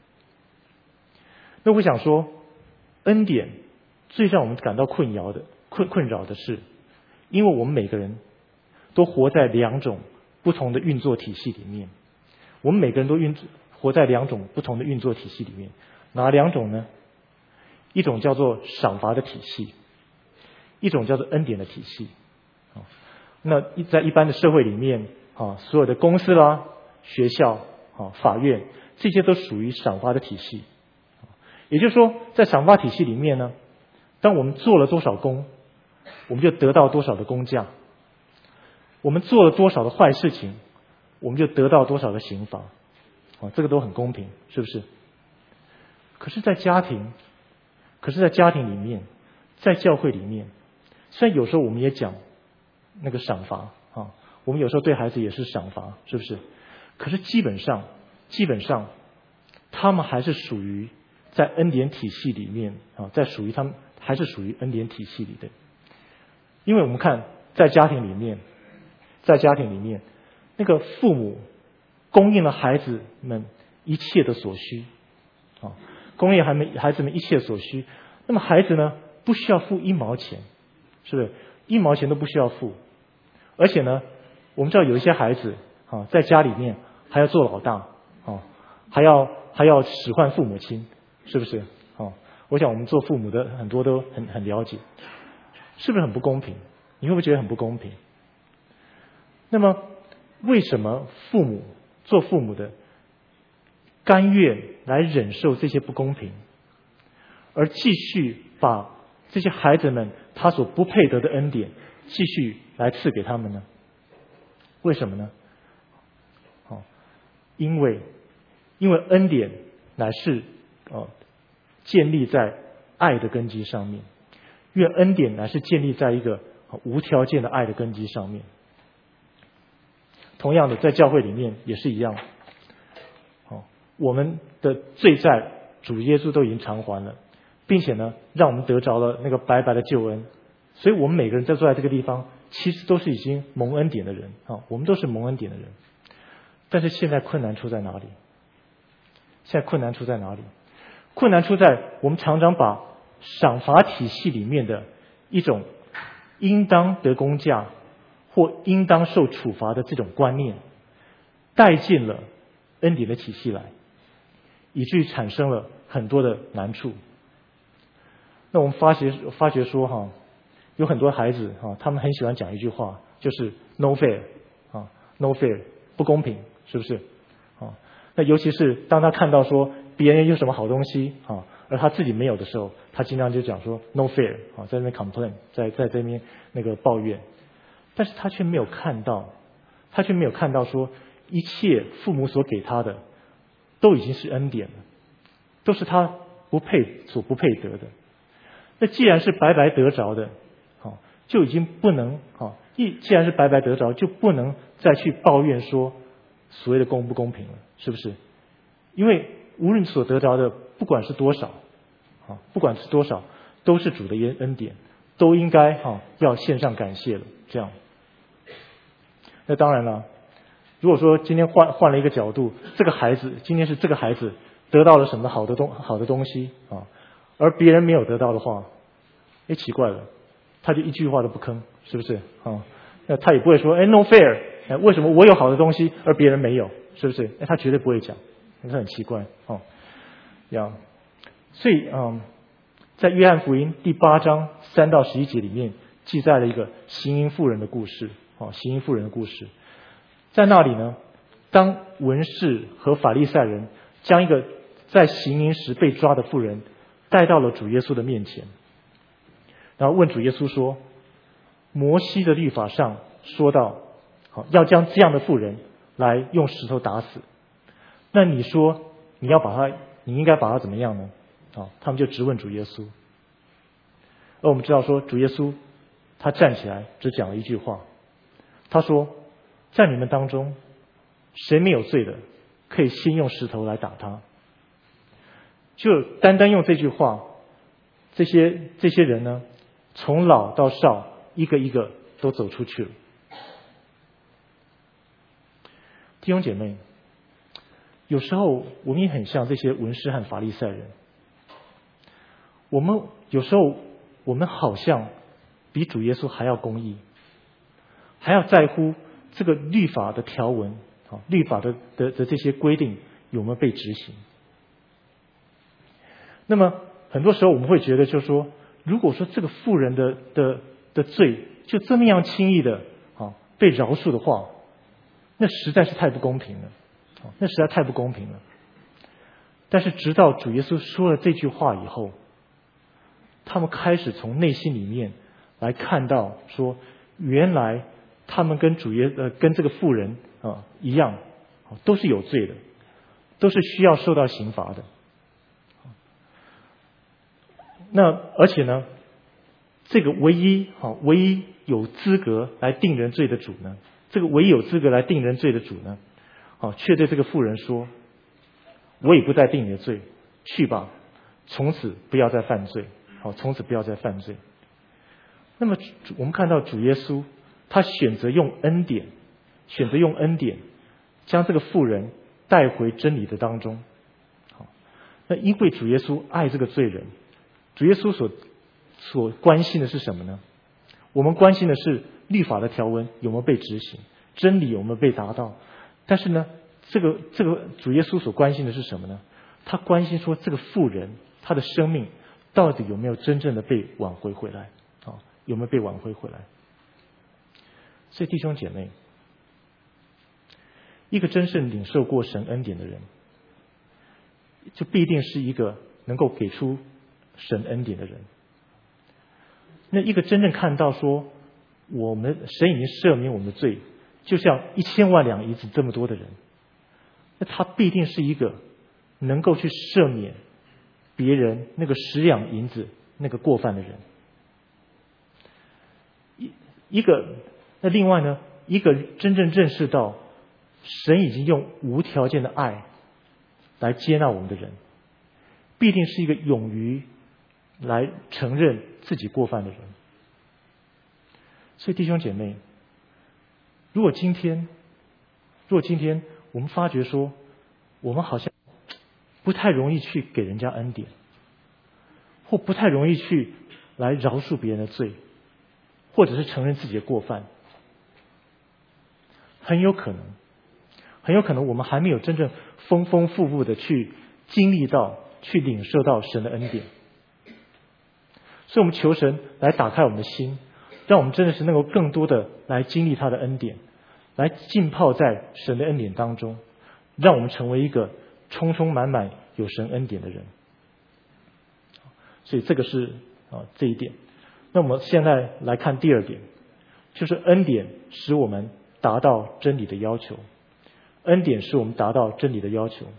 那我想说，恩典最让我们感到困扰的困困扰的是，因为我们每个人都活在两种不同的运作体系里面，我们每个人都运活在两种不同的运作体系里面。哪两种呢？一种叫做赏罚的体系，一种叫做恩典的体系。那在一般的社会里面，所有的公司啦、学校、法院，这些都属于赏罚的体系。也就是说，在赏罚体系里面呢，当我们做了多少功，我们就得到多少的工价；我们做了多少的坏事情，我们就得到多少的刑罚。啊，这个都很公平，是不是？可是，在家庭，可是，在家庭里面，在教会里面，虽然有时候我们也讲那个赏罚啊，我们有时候对孩子也是赏罚，是不是？可是基本上，基本上，他们还是属于在恩典体系里面啊，在属于他们还是属于恩典体系里的。因为我们看在家庭里面，在家庭里面，那个父母供应了孩子们一切的所需，啊，供应孩们孩子们一切所需。那么孩子呢，不需要付一毛钱，是不是？一毛钱都不需要付。而且呢，我们知道有一些孩子啊，在家里面还要做老大，啊，还要还要使唤父母亲，是不是？啊，我想我们做父母的很多都很很了解，是不是很不公平？你会不会觉得很不公平？那么，为什么父母做父母的甘愿来忍受这些不公平，而继续把这些孩子们他所不配得的恩典继续来赐给他们呢？为什么呢？哦，因为因为恩典乃是哦建立在爱的根基上面，因为恩典乃是建立在一个无条件的爱的根基上面。同样的，在教会里面也是一样。哦，我们的罪债主耶稣都已经偿还了，并且呢，让我们得着了那个白白的救恩。所以我们每个人在坐在这个地方，其实都是已经蒙恩典的人啊，我们都是蒙恩典的人。但是现在困难出在哪里？现在困难出在哪里？困难出在我们常常把赏罚体系里面的一种应当得公价或应当受处罚的这种观念带进了恩典的体系来，以至于产生了很多的难处。那我们发觉发觉说哈，有很多孩子哈，他们很喜欢讲一句话，就是 no fair 啊 no fair 不公平，是不是啊？那尤其是当他看到说别人有什么好东西啊，而他自己没有的时候，他经常就讲说 no fair 啊，在那边 complain， 在在这边那个抱怨。但是他却没有看到，他却没有看到说，一切父母所给他的，都已经是恩典了，都是他不配所不配得的。那既然是白白得着的，好，就已经不能好，一既然是白白得着，就不能再去抱怨说所谓的公不公平了，是不是？因为无论所得着的，不管是多少，啊，不管是多少，都是主的恩典，都应该哈要献上感谢了，这样。那当然了，如果说今天换换了一个角度，这个孩子今天是这个孩子得到了什么好的东好的东西啊，而别人没有得到的话，哎，奇怪了，他就一句话都不吭，是不是啊？那他也不会说，哎 ，no fair， 哎，为什么我有好的东西而别人没有，是不是？哎，他绝对不会讲，这很奇怪哦。呀，所以嗯，在约翰福音第八章三到十一节里面记载了一个行淫妇人的故事。哦，行淫妇人的故事，在那里呢，当文士和法利赛人将一个在行淫时被抓的妇人带到了主耶稣的面前，然后问主耶稣说：“ 摩西的律法上说到，好，要将这样的妇人来用石头打死。那你说你要把他，你应该把他怎么样呢？啊，他们就质问主耶稣。而我们知道说，主耶稣他站起来只讲了一句话，他说，在你们当中谁没有罪的，可以先用石头来打他。就单单用这句话，这些这些人呢，从老到少，一个一个都走出去了。弟兄姐妹，有时候我们也很像这些文士和法利赛人，我们有时候我们好像比主耶稣还要公义，还要在乎这个律法的条文，律法的的的这些规定有没有被执行。那么很多时候我们会觉得，就是说，如果说这个妇人的的的罪就这么样轻易的啊被饶恕的话，那实在是太不公平了，那实在太不公平了。但是直到主耶稣说了这句话以后，他们开始从内心里面来看到说，原来他们跟主耶呃跟这个妇人啊一样，都是有罪的，都是需要受到刑罚的。那而且呢，这个唯一好唯一有资格来定人罪的主呢，这个唯一有资格来定人罪的主呢，好，却对这个妇人说，我也不再定你的罪，去吧，从此不要再犯罪，好，从此不要再犯罪。那么我们看到主耶稣他选择用恩典，选择用恩典将这个妇人带回真理的当中。好，那因为主耶稣爱这个罪人，主耶稣所所关心的是什么呢？我们关心的是律法的条文有没有被执行，真理有没有被达到。但是呢，这个这个主耶稣所关心的是什么呢？他关心说这个妇人她的生命到底有没有真正的被挽回回来啊？有没有被挽回回来？所以弟兄姐妹，一个真正领受过神恩典的人，就必定是一个能够给出神恩典的人。那一个真正看到说我们神已经赦免我们的罪，就像一千万两银子这么多的人，那他必定是一个能够去赦免别人那个十两银子那个过犯的人。一一个那另外呢，一个真正认识到神已经用无条件的爱来接纳我们的人，必定是一个勇于来承认自己过犯的人。所以弟兄姐妹，如果今天如果今天我们发觉说我们好像不太容易去给人家恩典，或不太容易去来饶恕别人的罪，或者是承认自己的过犯，很有可能很有可能我们还没有真正丰丰富富的去经历到去领受到神的恩典。所以我们求神来打开我们的心，让我们真的是能够更多的来经历他的恩典，来浸泡在神的恩典当中，让我们成为一个充充满满有神恩典的人。所以这个是啊这一点。那我们现在来看第二点，就是恩典使我们达到真理的要求。恩典使我们达到真理的要求。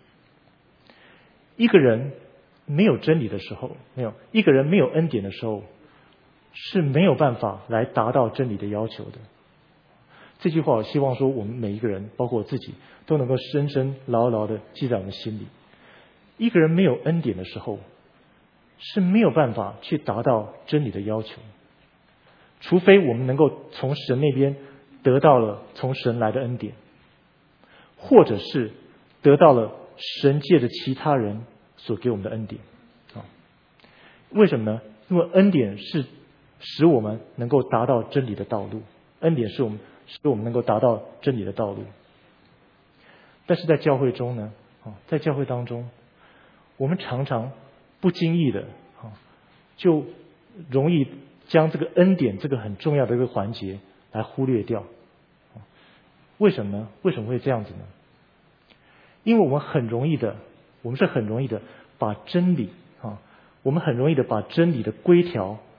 一个人没有真理的时候，没有一个人没有恩典的时候，是没有办法来达到真理的要求的。这句话我希望说我们每一个人，包括我自己，都能够深深牢牢的记在我们心里。一个人没有恩典的时候，是没有办法去达到真理的要求，除非我们能够从神那边得到了从神来的恩典，或者是得到了神借着其他人所给我们的恩典。为什么呢？因为恩典是使我们能够达到真理的道路，恩典是我们使我们能够达到真理的道路。但是在教会中呢，在教会当中，我们常常不经意的就容易将这个恩典这个很重要的一个环节来忽略掉。为什么呢？为什么会这样子呢？因为我们很容易的，我们是很容易的把真理啊，我们很容易的把真理的规条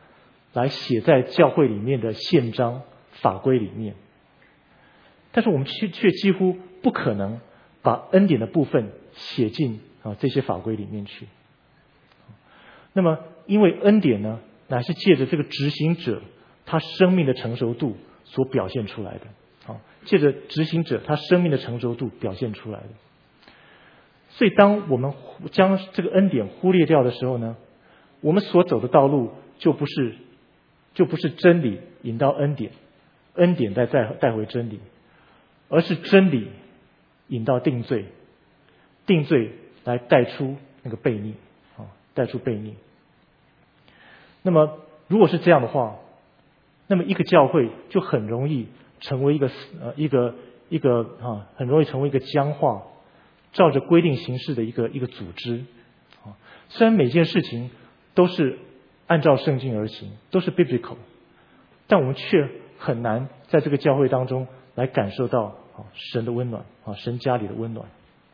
来写在教会里面的宪章法规里面，但是我们却却几乎不可能把恩典的部分写进啊这些法规里面去。那么因为恩典呢，乃是借着这个执行者他生命的成熟度所表现出来的，啊，借着执行者他生命的成熟度表现出来的。所以当我们将这个恩典忽略掉的时候呢，我们所走的道路就不是就不是真理引到恩典，恩典再带带回真理，而是真理引到定罪，定罪来带出那个悖逆，啊，带出悖逆。那么如果是这样的话，那么一个教会就很容易成为一个呃一个一个啊，很容易成为一个僵化，照着规定行事的一个一个组织。啊，虽然每件事情都是按照圣经而行，都是 biblical， 但我们却很难在这个教会当中来感受到啊神的温暖，啊神家里的温暖。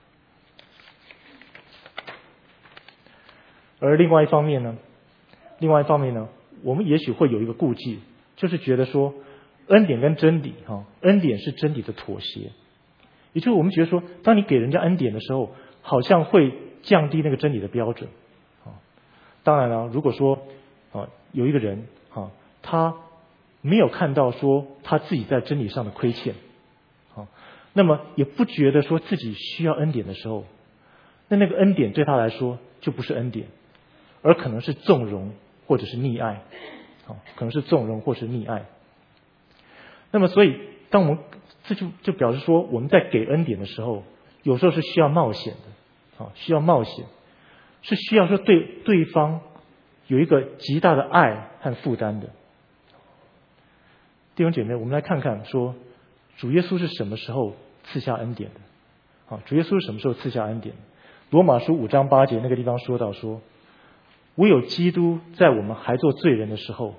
而另外一方面呢，另外一方面呢，我们也许会有一个顾忌，就是觉得说恩典跟真理，哈，恩典是真理的妥协，也就是我们觉得说，当你给人家恩典的时候，好像会降低那个真理的标准。啊，当然了，如果说啊有一个人啊，他没有看到说他自己在真理上的亏欠，啊，那么也不觉得说自己需要恩典的时候，那那个恩典对他来说就不是恩典，而可能是纵容或者是溺爱，啊，可能是纵容或是溺爱。那么，所以当我们这就就表示说，我们在给恩典的时候，有时候是需要冒险的，啊，需要冒险，是需要说对对方有一个极大的爱和负担的。弟兄姐妹，我们来看看说，主耶稣是什么时候赐下恩典的？啊，主耶稣是什么时候赐下恩典？罗马书五章八节那个地方说到说，唯有基督在我们还做罪人的时候，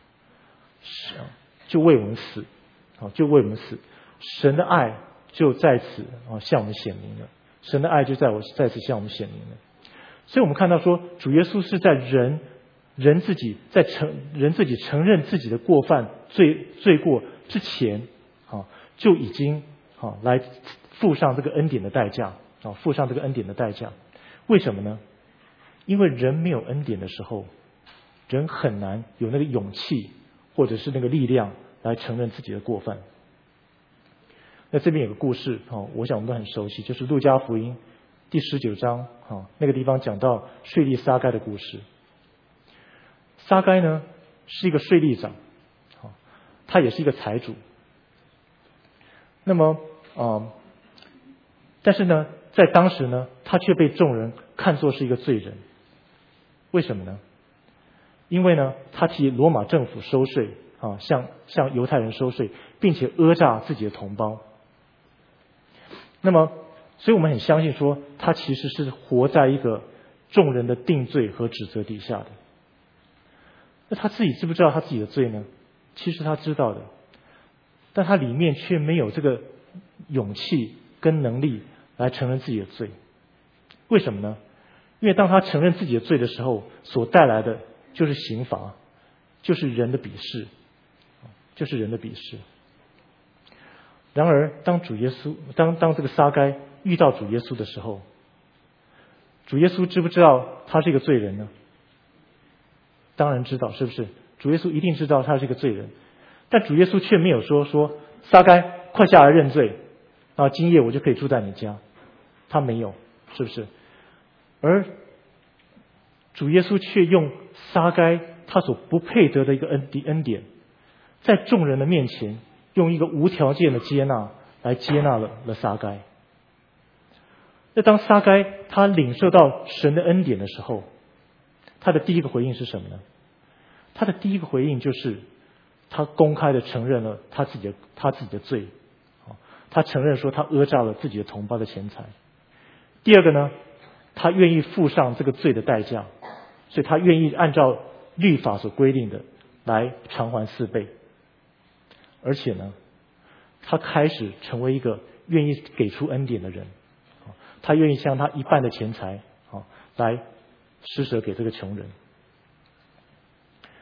就为我们死，就为我们死，神的爱就在此向我们显明了，神的爱就在我在此向我们显明了。所以我们看到说，主耶稣是在人人自己在承人自己承认自己的过犯罪罪过之前，啊，就已经啊来付上这个恩典的代价，啊，付上这个恩典的代价。为什么呢？因为人没有恩典的时候，人很难有那个勇气或者是那个力量来承认自己的过犯。那这边有个故事，我想我们都很熟悉，就是路加福音第十九章，那个地方讲到税吏撒该的故事。撒该呢是一个税吏长，他也是一个财主。那么啊，但是呢，在当时呢，他却被众人看作是一个罪人。为什么呢？因为呢，他替罗马政府收税，啊，向向犹太人收税，并且讹诈自己的同胞。那么，所以我们很相信说，他其实是活在一个众人的定罪和指责底下的。那他自己知不知道他自己的罪呢？其实他知道的，但他里面却没有这个勇气跟能力来承认自己的罪。为什么呢？因为当他承认自己的罪的时候，所带来的就是刑罚，就是人的鄙视，就是人的鄙视。然而，当主耶稣，当当这个撒该遇到主耶稣的时候，主耶稣知不知道他是一个罪人呢？当然知道，是不是？主耶稣一定知道他是一个罪人，但主耶稣却没有说说撒该快下来认罪，啊，今夜我就可以住在你家。他没有，是不是？而主耶稣却用撒该他所不配得的一个恩恩典，在众人的面前用一个无条件的接纳来接纳了了撒该。那当撒该他领受到神的恩典的时候，他的第一个回应是什么呢？他的第一个回应就是他公开的承认了他自己的他自己的罪，他承认说他讹诈了自己的同胞的钱财。第二个呢，他愿意付上这个罪的代价，所以他愿意按照律法所规定的来偿还四倍。而且呢，他开始成为一个愿意给出恩典的人，他愿意将他一半的钱财来施舍给这个穷人。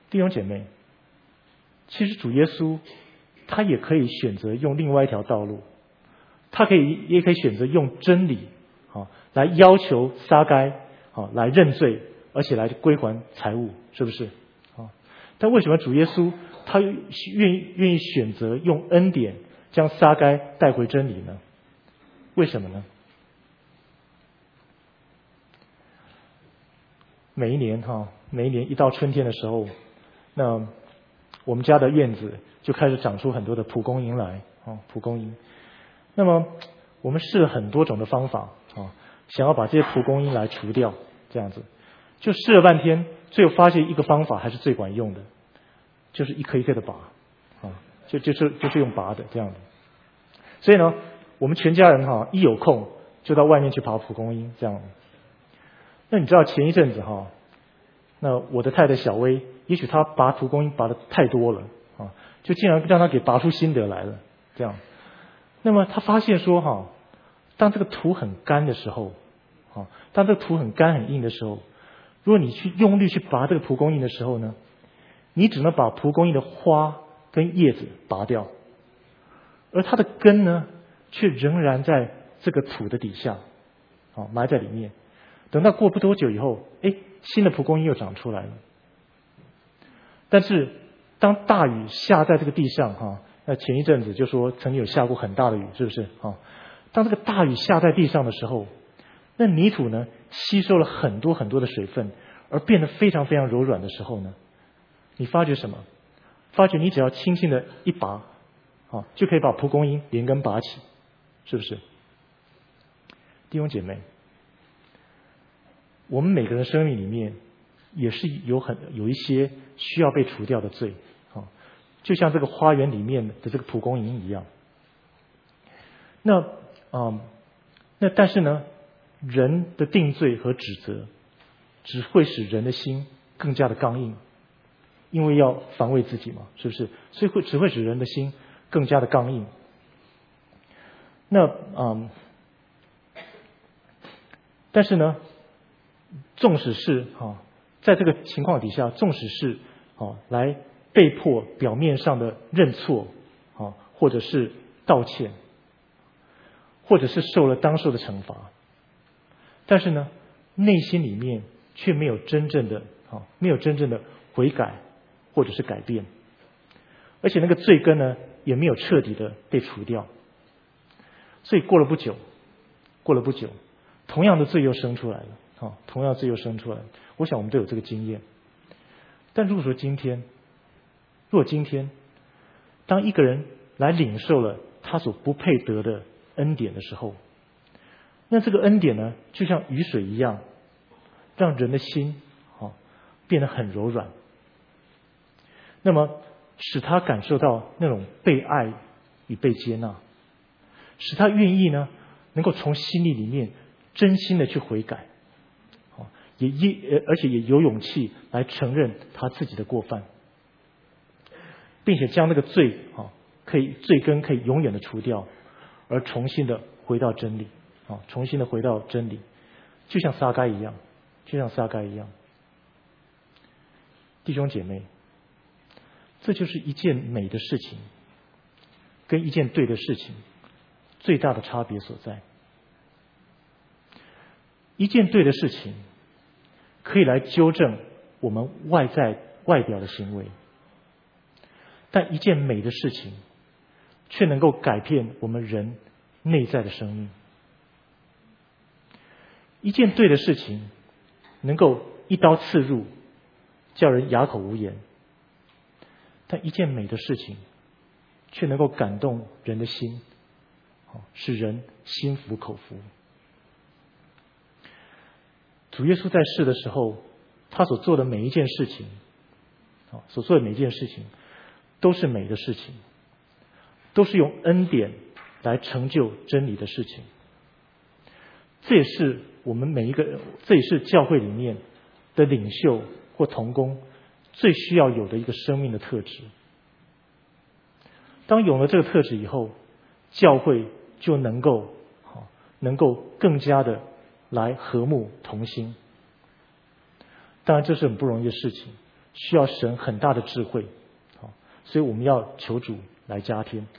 弟兄姐妹，其实主耶稣他也可以选择用另外一条道路，他可以也可以选择用真理啊来要求撒该啊来认罪，而且来归还财物，是不是啊？但为什么主耶稣他愿意愿意选择用恩典将撒该带回真理呢？为什么呢？每一年哈，每一年一到春天的时候，那我们家的院子就开始长出很多的蒲公英来啊，蒲公英。那么我们试了很多种的方法啊，想要把这些蒲公英来除掉，这样子，就试了半天，最后发现一个方法还是最管用的，就是一颗一颗的拔啊，就就是就是用拔的这样子。所以呢，我们全家人哈一有空就到外面去拔蒲公英这样。那你知道前一阵子哈，那我的太太小薇，也许她拔蒲公英拔的太多了啊，就竟然让她给拔出心得来了，这样。那么她发现说哈，当这个土很干的时候，啊，当这个土很干很硬的时候，如果你去用力去拔这个蒲公英的时候呢，你只能把蒲公英的花跟叶子拔掉，而它的根呢，却仍然在这个土的底下，啊，埋在里面。等到过不多久以后，哎，新的蒲公英又长出来了。但是当大雨下在这个地上哈，那前一阵子就说曾经有下过很大的雨，是不是啊？当这个大雨下在地上的时候，那泥土呢吸收了很多很多的水分，而变得非常非常柔软的时候呢，你发觉什么？发觉你只要轻轻的一拔，啊，就可以把蒲公英连根拔起，是不是？弟兄姐妹，我们每个人生命里面也是有很有一些需要被除掉的罪啊，就像这个花园里面的这个蒲公英一样。那啊、嗯，那但是呢，人的定罪和指责只会使人的心更加的刚硬，因为要防卫自己嘛，是不是？所以会只会使人的心更加的刚硬。那啊、嗯，但是呢，纵使是啊，在这个情况底下，纵使是啊，来被迫表面上的认错啊，或者是道歉，或者是受了当受的惩罚，但是呢，内心里面却没有真正的啊，没有真正的悔改或者是改变，而且那个罪根呢，也没有彻底的被除掉。所以过了不久，过了不久，同样的罪又生出来了。啊，同样罪又生出来，我想我们都有这个经验。但如果说今天，如果今天，当一个人来领受了他所不配得的恩典的时候，那这个恩典呢，就像雨水一样，让人的心啊变得很柔软，那么使他感受到那种被爱与被接纳，使他愿意呢，能够从心里里面真心的去悔改。也也而且也有勇气来承认他自己的过犯，并且将那个罪啊，可以罪根可以永远的除掉，而重新的回到真理啊，重新的回到真理，就像撒该一样，就像撒该一样。弟兄姐妹，这就是一件美的事情，跟一件对的事情最大的差别所在。一件对的事情可以来纠正我们外在外表的行为，但一件美的事情却能够改变我们人内在的生命。一件对的事情能够一刀刺入，叫人哑口无言，但一件美的事情却能够感动人的心，使人心服口服。主耶稣在世的时候，他所做的每一件事情，所做的每一件事情都是美的事情，都是用恩典来成就真理的事情。这也是我们每一个，这也是教会里面的领袖或同工最需要有的一个生命的特质。当有了这个特质以后，教会就能够能够更加的来和睦同心。当然这是很不容易的事情， 需要神很大的智慧，好，所以我们要求主来加添。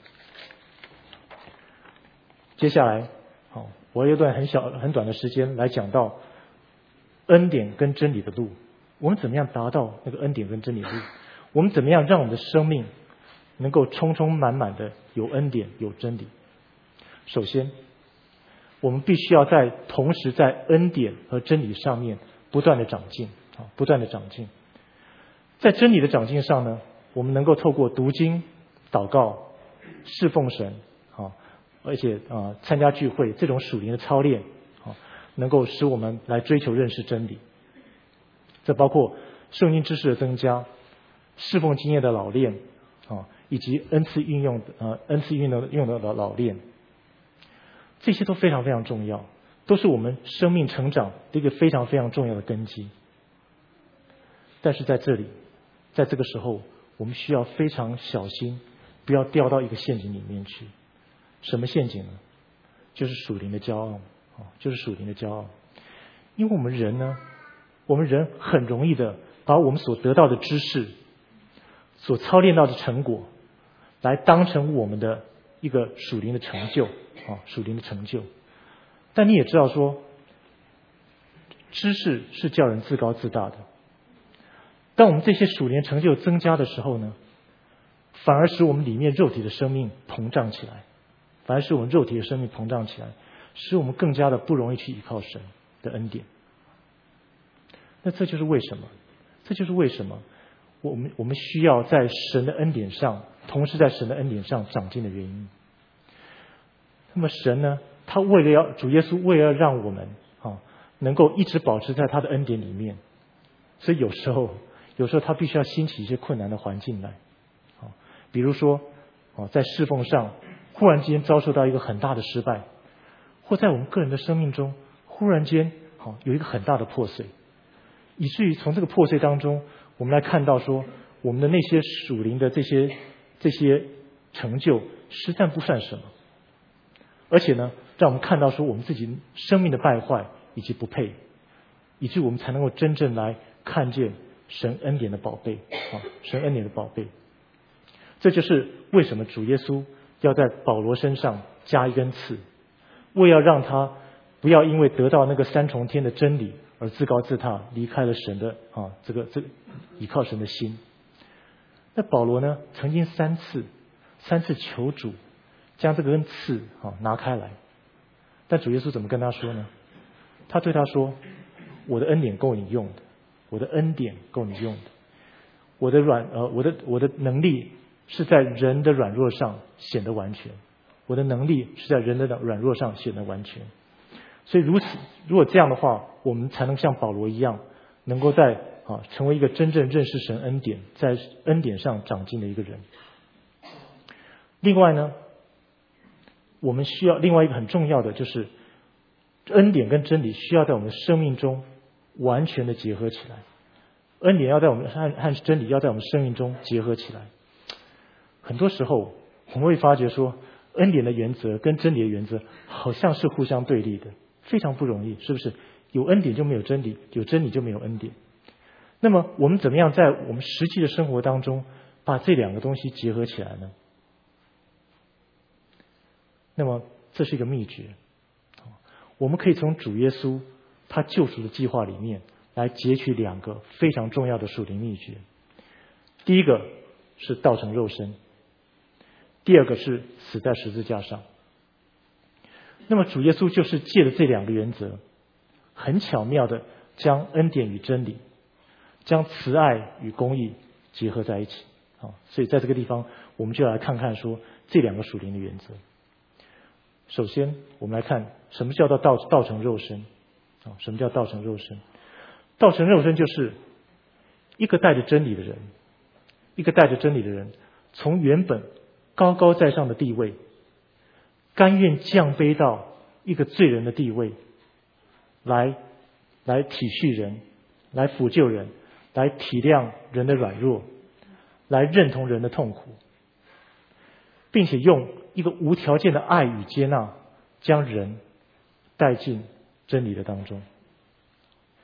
接下来，好，我有一段很小很短的时间来讲到恩典跟真理的路。我们怎么样达到那个恩典跟真理的路？我们怎么样让我们的生命能够充充满满的有恩典有真理？首先，我们必须要在同时在恩典和真理上面不断的长进，啊，不断的长进。在真理的长进上呢，我们能够透过读经、祷告、侍奉神，啊，而且啊参加聚会这种属灵的操练，啊，能够使我们来追求认识真理。这包括圣经知识的增加、侍奉经验的老练，啊，以及恩赐运用的呃恩赐运用用的老老练，这些都非常非常重要，都是我们生命成长的一个非常非常重要的根基。但是在这里，在这个时候，我们需要非常小心，不要掉到一个陷阱里面去。什么陷阱呢？就是属灵的骄傲，啊，就是属灵的骄傲。因为我们人呢，我们人很容易的把我们所得到的知识、所操练到的成果，来当成我们的一个属灵的成就，啊，属灵的成就。但你也知道说，知识是叫人自高自大的。当我们这些属灵成就增加的时候呢，反而使我们里面肉体的生命膨胀起来，反而使我们肉体的生命膨胀起来，使我们更加的不容易去依靠神的恩典。那这就是为什么，这就是为什么我们我们需要在神的恩典上，同时在神的恩典上长进的原因。那么神呢，他为了要主耶稣为了要让我们啊能够一直保持在他的恩典里面，所以有时候有时候他必须要兴起一些困难的环境来，啊，比如说啊在侍奉上忽然间遭受到一个很大的失败，或在我们个人的生命中忽然间啊有一个很大的破碎，以至于从这个破碎当中，我们来看到说，我们的那些属灵的这些这些成就，实在不算什么。而且呢，让我们看到说我们自己生命的败坏以及不配，以至于我们才能够真正来看见神恩典的宝贝，啊，神恩典的宝贝。这就是为什么主耶稣要在保罗身上加一根刺，为要让他不要因为得到那个三重天的真理而自高自大，离开了神的啊这个这个倚靠神的心。那保罗呢，曾经三次三次求主将这根刺啊拿开来，但主耶稣怎么跟他说呢？他对他说：“我的恩典够你用的，我的恩典够你用的，我的软呃我的我的能力是在人的软弱上显得完全，我的能力是在人的软弱上显得完全。”所以如此，如果这样的话，我们才能像保罗一样，能够在啊成为一个真正认识神恩典，在恩典上长进的一个人。另外呢，我们需要另外一个很重要的，就是恩典跟真理需要在我们的生命中完全的结合起来。恩典要在我们和和真理要在我们生命中结合起来。很多时候我们会发觉说，恩典的原则跟真理的原则好像是互相对立的，非常不容易，是不是？有恩典就没有真理，有真理就没有恩典。那么我们怎么样在我们实际的生活当中把这两个东西结合起来呢？那么这是一个秘诀，我们可以从主耶稣他救赎的计划里面来截取两个非常重要的属灵秘诀。第一个是道成肉身，第二个是死在十字架上。那么主耶稣就是借着这两个原则，很巧妙的将恩典与真理，将慈爱与公义结合在一起。所以在这个地方我们就来看看说这两个属灵的原则。首先我们来看什么叫做道道成肉身，什么叫道成肉身？道成肉身就是一个带着真理的人，一个带着真理的人，从原本高高在上的地位，甘愿降卑到一个罪人的地位，来来体恤人，来抚救人，来体谅人的软弱，来认同人的痛苦，并且用一个无条件的爱与接纳，将人带进真理的当中。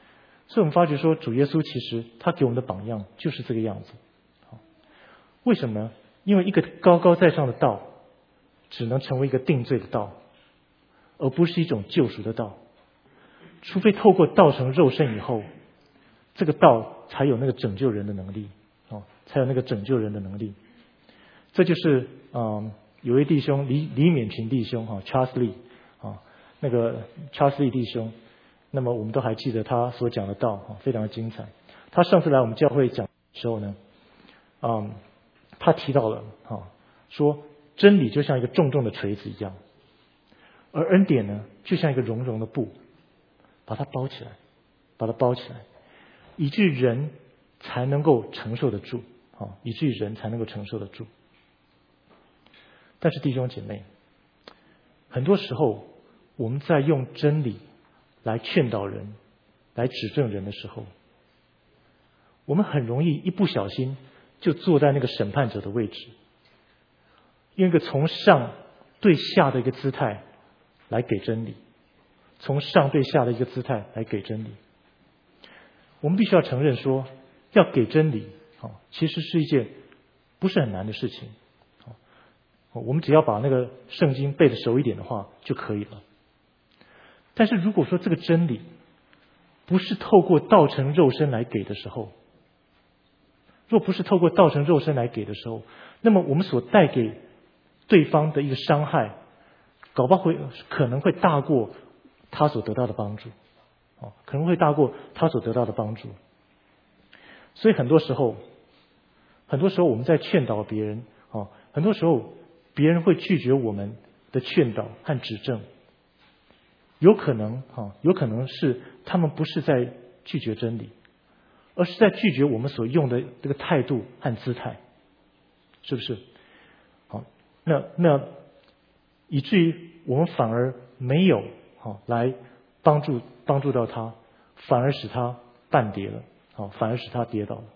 所以我们发觉说，主耶稣其实他给我们的榜样就是这个样子。为什么呢？因为一个高高在上的道，只能成为一个定罪的道，而不是一种救赎的道。除非透过道成肉身以后，这个道才有那个拯救人的能力，哦，才有那个拯救人的能力。这就是嗯，有位弟兄李李勉群弟兄哈 ，Charles Lee 啊，那个 Charles Lee 弟兄，那么我们都还记得他所讲的道啊，非常的精彩。他上次来我们教会讲的时候呢，嗯，他提到了啊，说真理就像一个重重的锤子一样，而恩典呢，就像一个绒绒的布，把它包起来，把它包起来，以至于人才能够承受得住啊，以至于人才能够承受得住。但是弟兄姐妹，很多时候我们在用真理来劝导人、来指正人的时候，我们很容易一不小心就坐在那个审判者的位置，用一个从上对下的一个姿态来给真理，从上对下的一个姿态来给真理。我们必须要承认说，要给真理，其实是一件不是很难的事情。我们只要把那个圣经背得熟一点的话就可以了。但是如果说这个真理不是透过道成肉身来给的时候，若不是透过道成肉身来给的时候，那么我们所带给对方的一个伤害，搞不好会可能会大过他所得到的帮助，哦，可能会大过他所得到的帮助。所以很多时候，很多时候我们在劝导别人，哦，很多时候别人会拒绝我们的劝导和指正，有可能哈，有可能是他们不是在拒绝真理，而是在拒绝我们所用的这个态度和姿态，是不是？好，那那以至于我们反而没有好来帮助帮助到他，反而使他半跌了，好，反而使他跌倒了。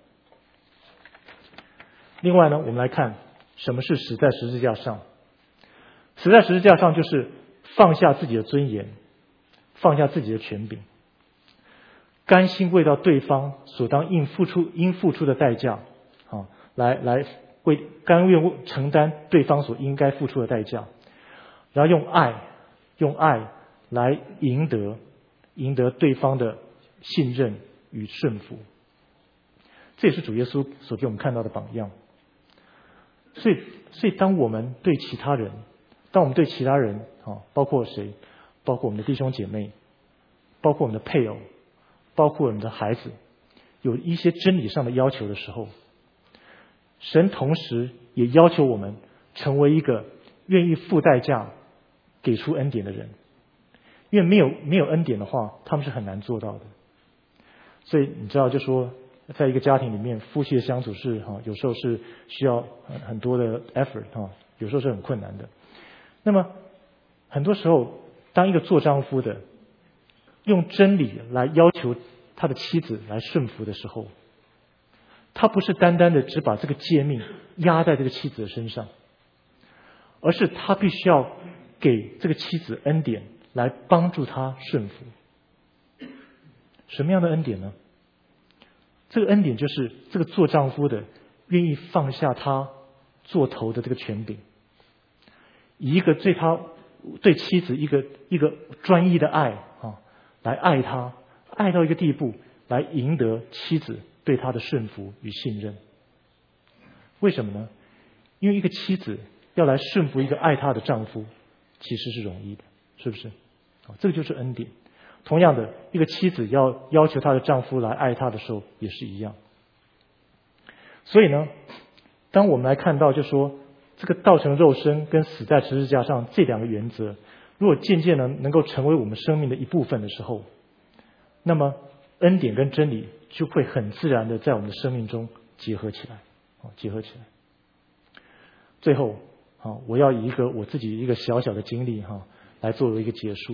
另外呢，我们来看什么是死在十字架上。死在十字架上就是放下自己的尊严，放下自己的权柄，甘心为到对方所当应付出应付出的代价，啊，来来为甘愿承担对方所应该付出的代价，然后用爱用爱来赢得赢得对方的信任与顺服。这也是主耶稣所给我们看到的榜样。所以，所以当我们对其他人，当我们对其他人啊，包括谁，包括我们的弟兄姐妹，包括我们的配偶，包括我们的孩子，有一些真理上的要求的时候，神同时也要求我们成为一个愿意付代价、给出恩典的人。因为没有没有恩典的话，他们是很难做到的。所以你知道，就说在一个家庭里面，夫妻的相处是哈，有时候是需要很多的 effort 哈，有时候是很困难的。那么很多时候，当一个做丈夫的用真理来要求他的妻子来顺服的时候，他不是单单的只把这个诫命压在这个妻子的身上，而是他必须要给这个妻子恩典来帮助他顺服。什么样的恩典呢？这个恩典就是这个做丈夫的愿意放下他做头的这个权柄，以一个对他对妻子一个一个专一的爱啊，来爱他，爱到一个地步，来赢得妻子对他的顺服与信任。为什么呢？因为一个妻子要来顺服一个爱她的丈夫，其实是容易的，是不是？这个就是恩典。同样的，一个妻子要要求她的丈夫来爱她的时候，也是一样。所以呢，当我们来看到，就说这个道成肉身跟死在十字架上这两个原则，如果渐渐的能够成为我们生命的一部分的时候，那么恩典跟真理就会很自然的在我们的生命中结合起来，结合起来。最后，我要以一个我自己一个小小的经历哈，来作为一个结束。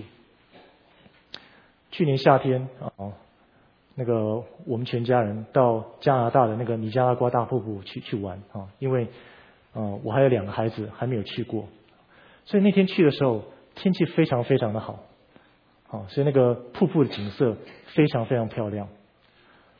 去年夏天啊，那个我们全家人到加拿大的那个尼加拉瓜大瀑布去去玩啊，因为呃我还有两个孩子还没有去过，所以那天去的时候天气非常非常的好，啊，所以那个瀑布的景色非常非常漂亮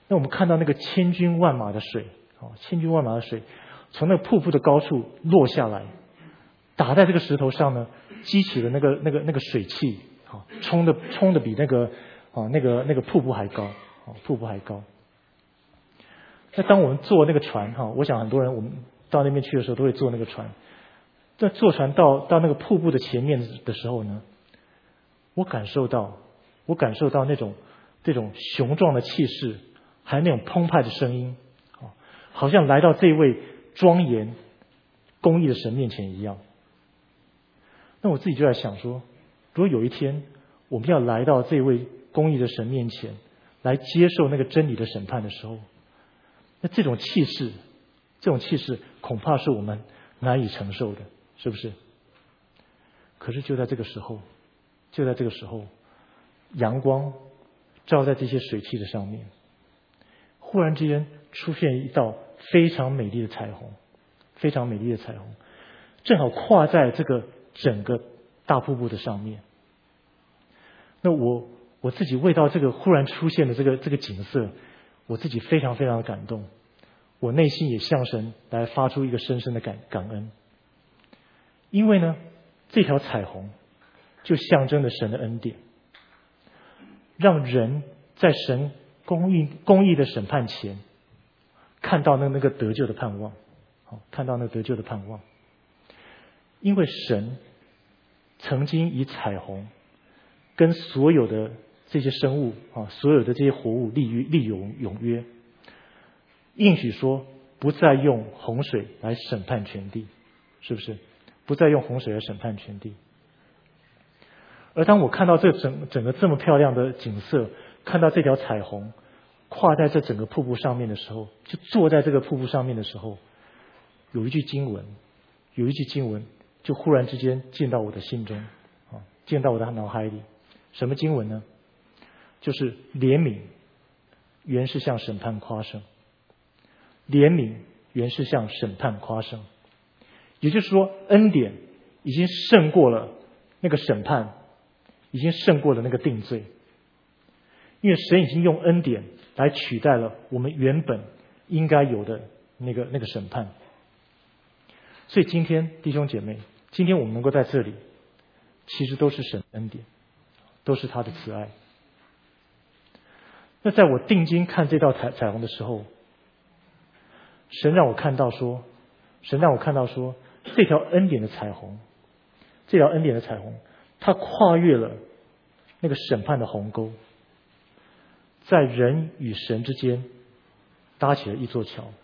那我们看到那个千军万马的水，哦，千军万马的水从那个瀑布的高处落下来，打在这个石头上呢，激起了那个那个那个水汽，哦，冲的冲的比那个哦那个那个瀑布还高，哦，瀑布还高。那当我们坐那个船哈，我想很多人我们到那边去的时候都会坐那个船。在坐船到到那个瀑布的前面的时候呢，我感受到，我感受到那种这种雄壮的气势，还有那种澎湃的声音，好像来到这位庄严公义的神面前一样。那我自己就在想说，如果有一天我们要来到这位公义的神面前，来接受那个真理的审判的时候，那这种气势，这种气势恐怕是我们难以承受的，是不是？可是就在这个时候，就在这个时候，阳光照在这些水汽的上面，忽然之间出现一道非常美丽的彩虹，非常美丽的彩虹，正好跨在这个整个大瀑布的上面。那我我自己为到这个忽然出现的这个这个景色，我自己非常非常的感动，我内心也向神来发出一个深深的感感恩。因为呢，这条彩虹就象征着神的恩典，让人在神公义公义的审判前，看到那那个得救的盼望，好，看到那个得救的盼望。因为神曾经以彩虹跟所有的这些生物啊，所有的这些活物立约立有永约，应许说不再用洪水来审判全地，是不是？不再用洪水来审判全地。而当我看到这整整个这么漂亮的景色，看到这条彩虹跨在这整个瀑布上面的时候，就坐在这个瀑布上面的时候，有一句经文，有一句经文就忽然之间进到我的心中，啊，进到我的脑海里。什么经文呢？就是怜悯原是向审判夸胜，怜悯原是向审判夸胜。也就是说，恩典已经胜过了那个审判，已经胜过了那个定罪。因为神已经用恩典来取代了我们原本应该有的那个那个审判。所以今天弟兄姐妹，今天我们能够在这里，其实都是神恩典，都是他的慈爱。那在我定睛看这道彩彩虹的时候，神让我看到说，神让我看到说，这条恩典的彩虹，这条恩典的彩虹，它跨越了那个审判的鸿沟，在人与神之间搭起了一座桥，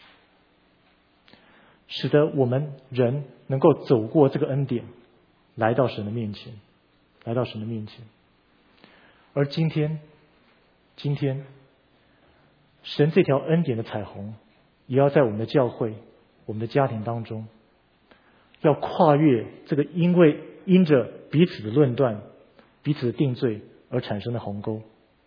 使得我们人能够走过这个恩典，来到神的面前，来到神的面前。而今天，今天，神这条恩典的彩虹，也要在我们的教会、我们的家庭当中，要跨越这个因为因着彼此的论断、彼此的定罪而产生的鸿沟，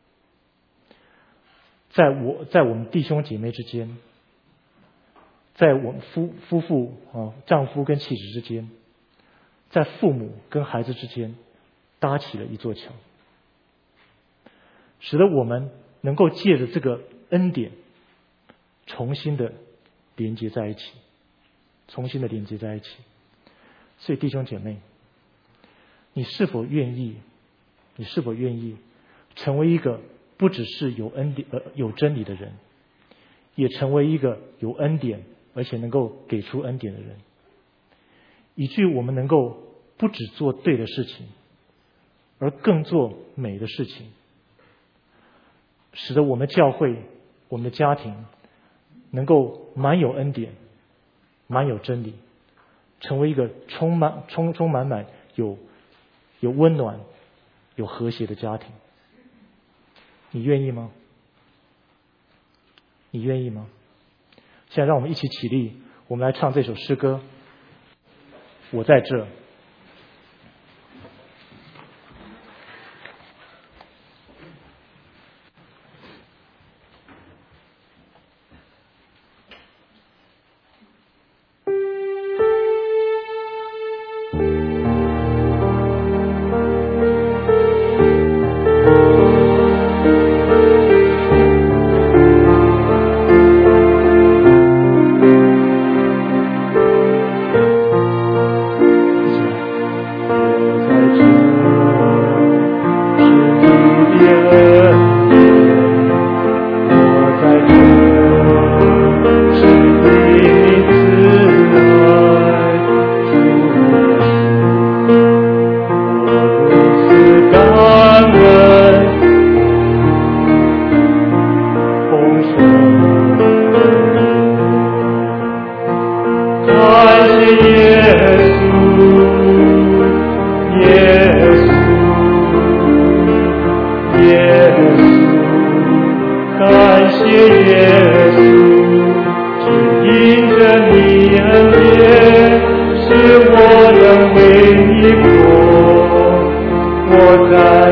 在我在我们弟兄姐妹之间，在我们夫夫妇啊丈夫跟妻子之间，在父母跟孩子之间搭起了一座桥，使得我们能够借着这个恩典重新的连接在一起，重新的连接在一起。所以弟兄姐妹，你是否愿意你是否愿意成为一个不只是有恩典呃有真理的人，也成为一个有恩典而且能够给出恩典的人，以至于我们能够不只做对的事情，而更做美的事情，使得我们教会、我们的家庭能够满有恩典、满有真理，成为一个充满、充充满满有有温暖、有和谐的家庭。你愿意吗？你愿意吗？现在让我们一起起立，我们来唱这首诗歌，我在这。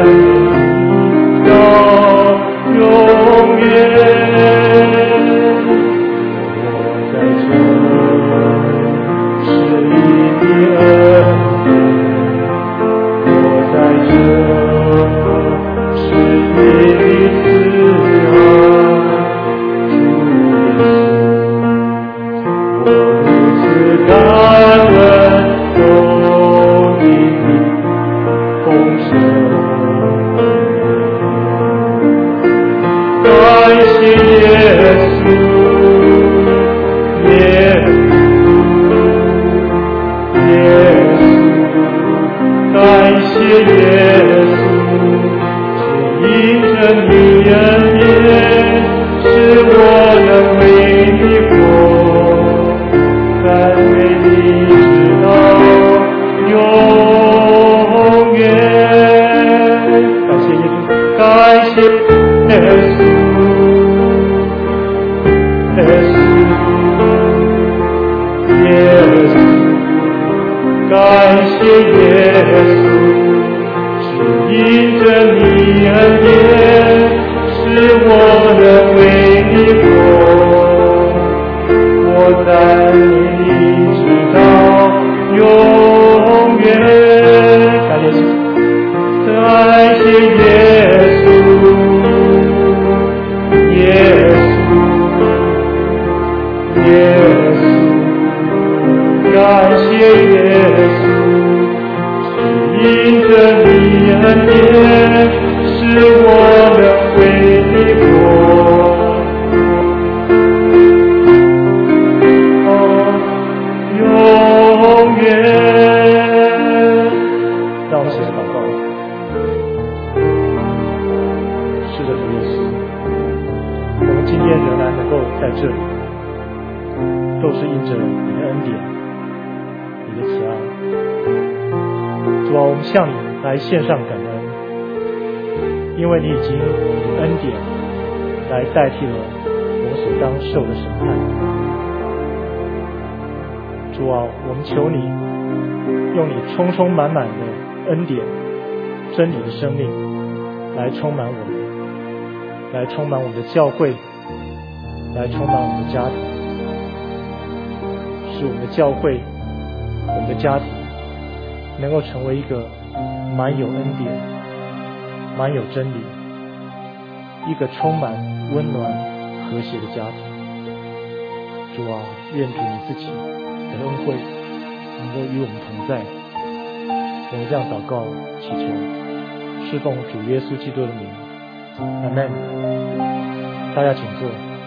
到永远。我在这是你的恩典，我在这是你的慈爱，主耶稣，我如此感恩有你的丰盛。感谢耶稣，耶稣，耶稣，感谢耶稣，只因着你恩典，使我能为你活，敢为你直到永远。感谢耶稣，感谢耶稣。耶稣，耶稣，感谢耶稣，只因着你恩典，使我能为你活，我在你直到永远。感谢感谢耶稣，耶稣，耶稣，感谢耶稣，只因着你恩典，使我能为你活。哦，永远。让我们一起祷告。是的，主耶稣，我们今天仍然能够在这里，都是因着你的恩典，你的慈爱。主啊，我们向你来献上感恩，因为你已经以恩典来代替了我们所当受的审判。主啊，我们求你用你充充满满的恩典、真理的生命来充满我们，来充满我们的教会，来充满我们的家庭，使我们的教会、我们的家庭能够成为一个满有恩典、满有真理、一个充满温暖和谐的家庭。主啊，愿主你自己的恩惠能够与我们同在。我们这样祷告祈求，是奉主耶稣基督的名，阿们。大家请坐。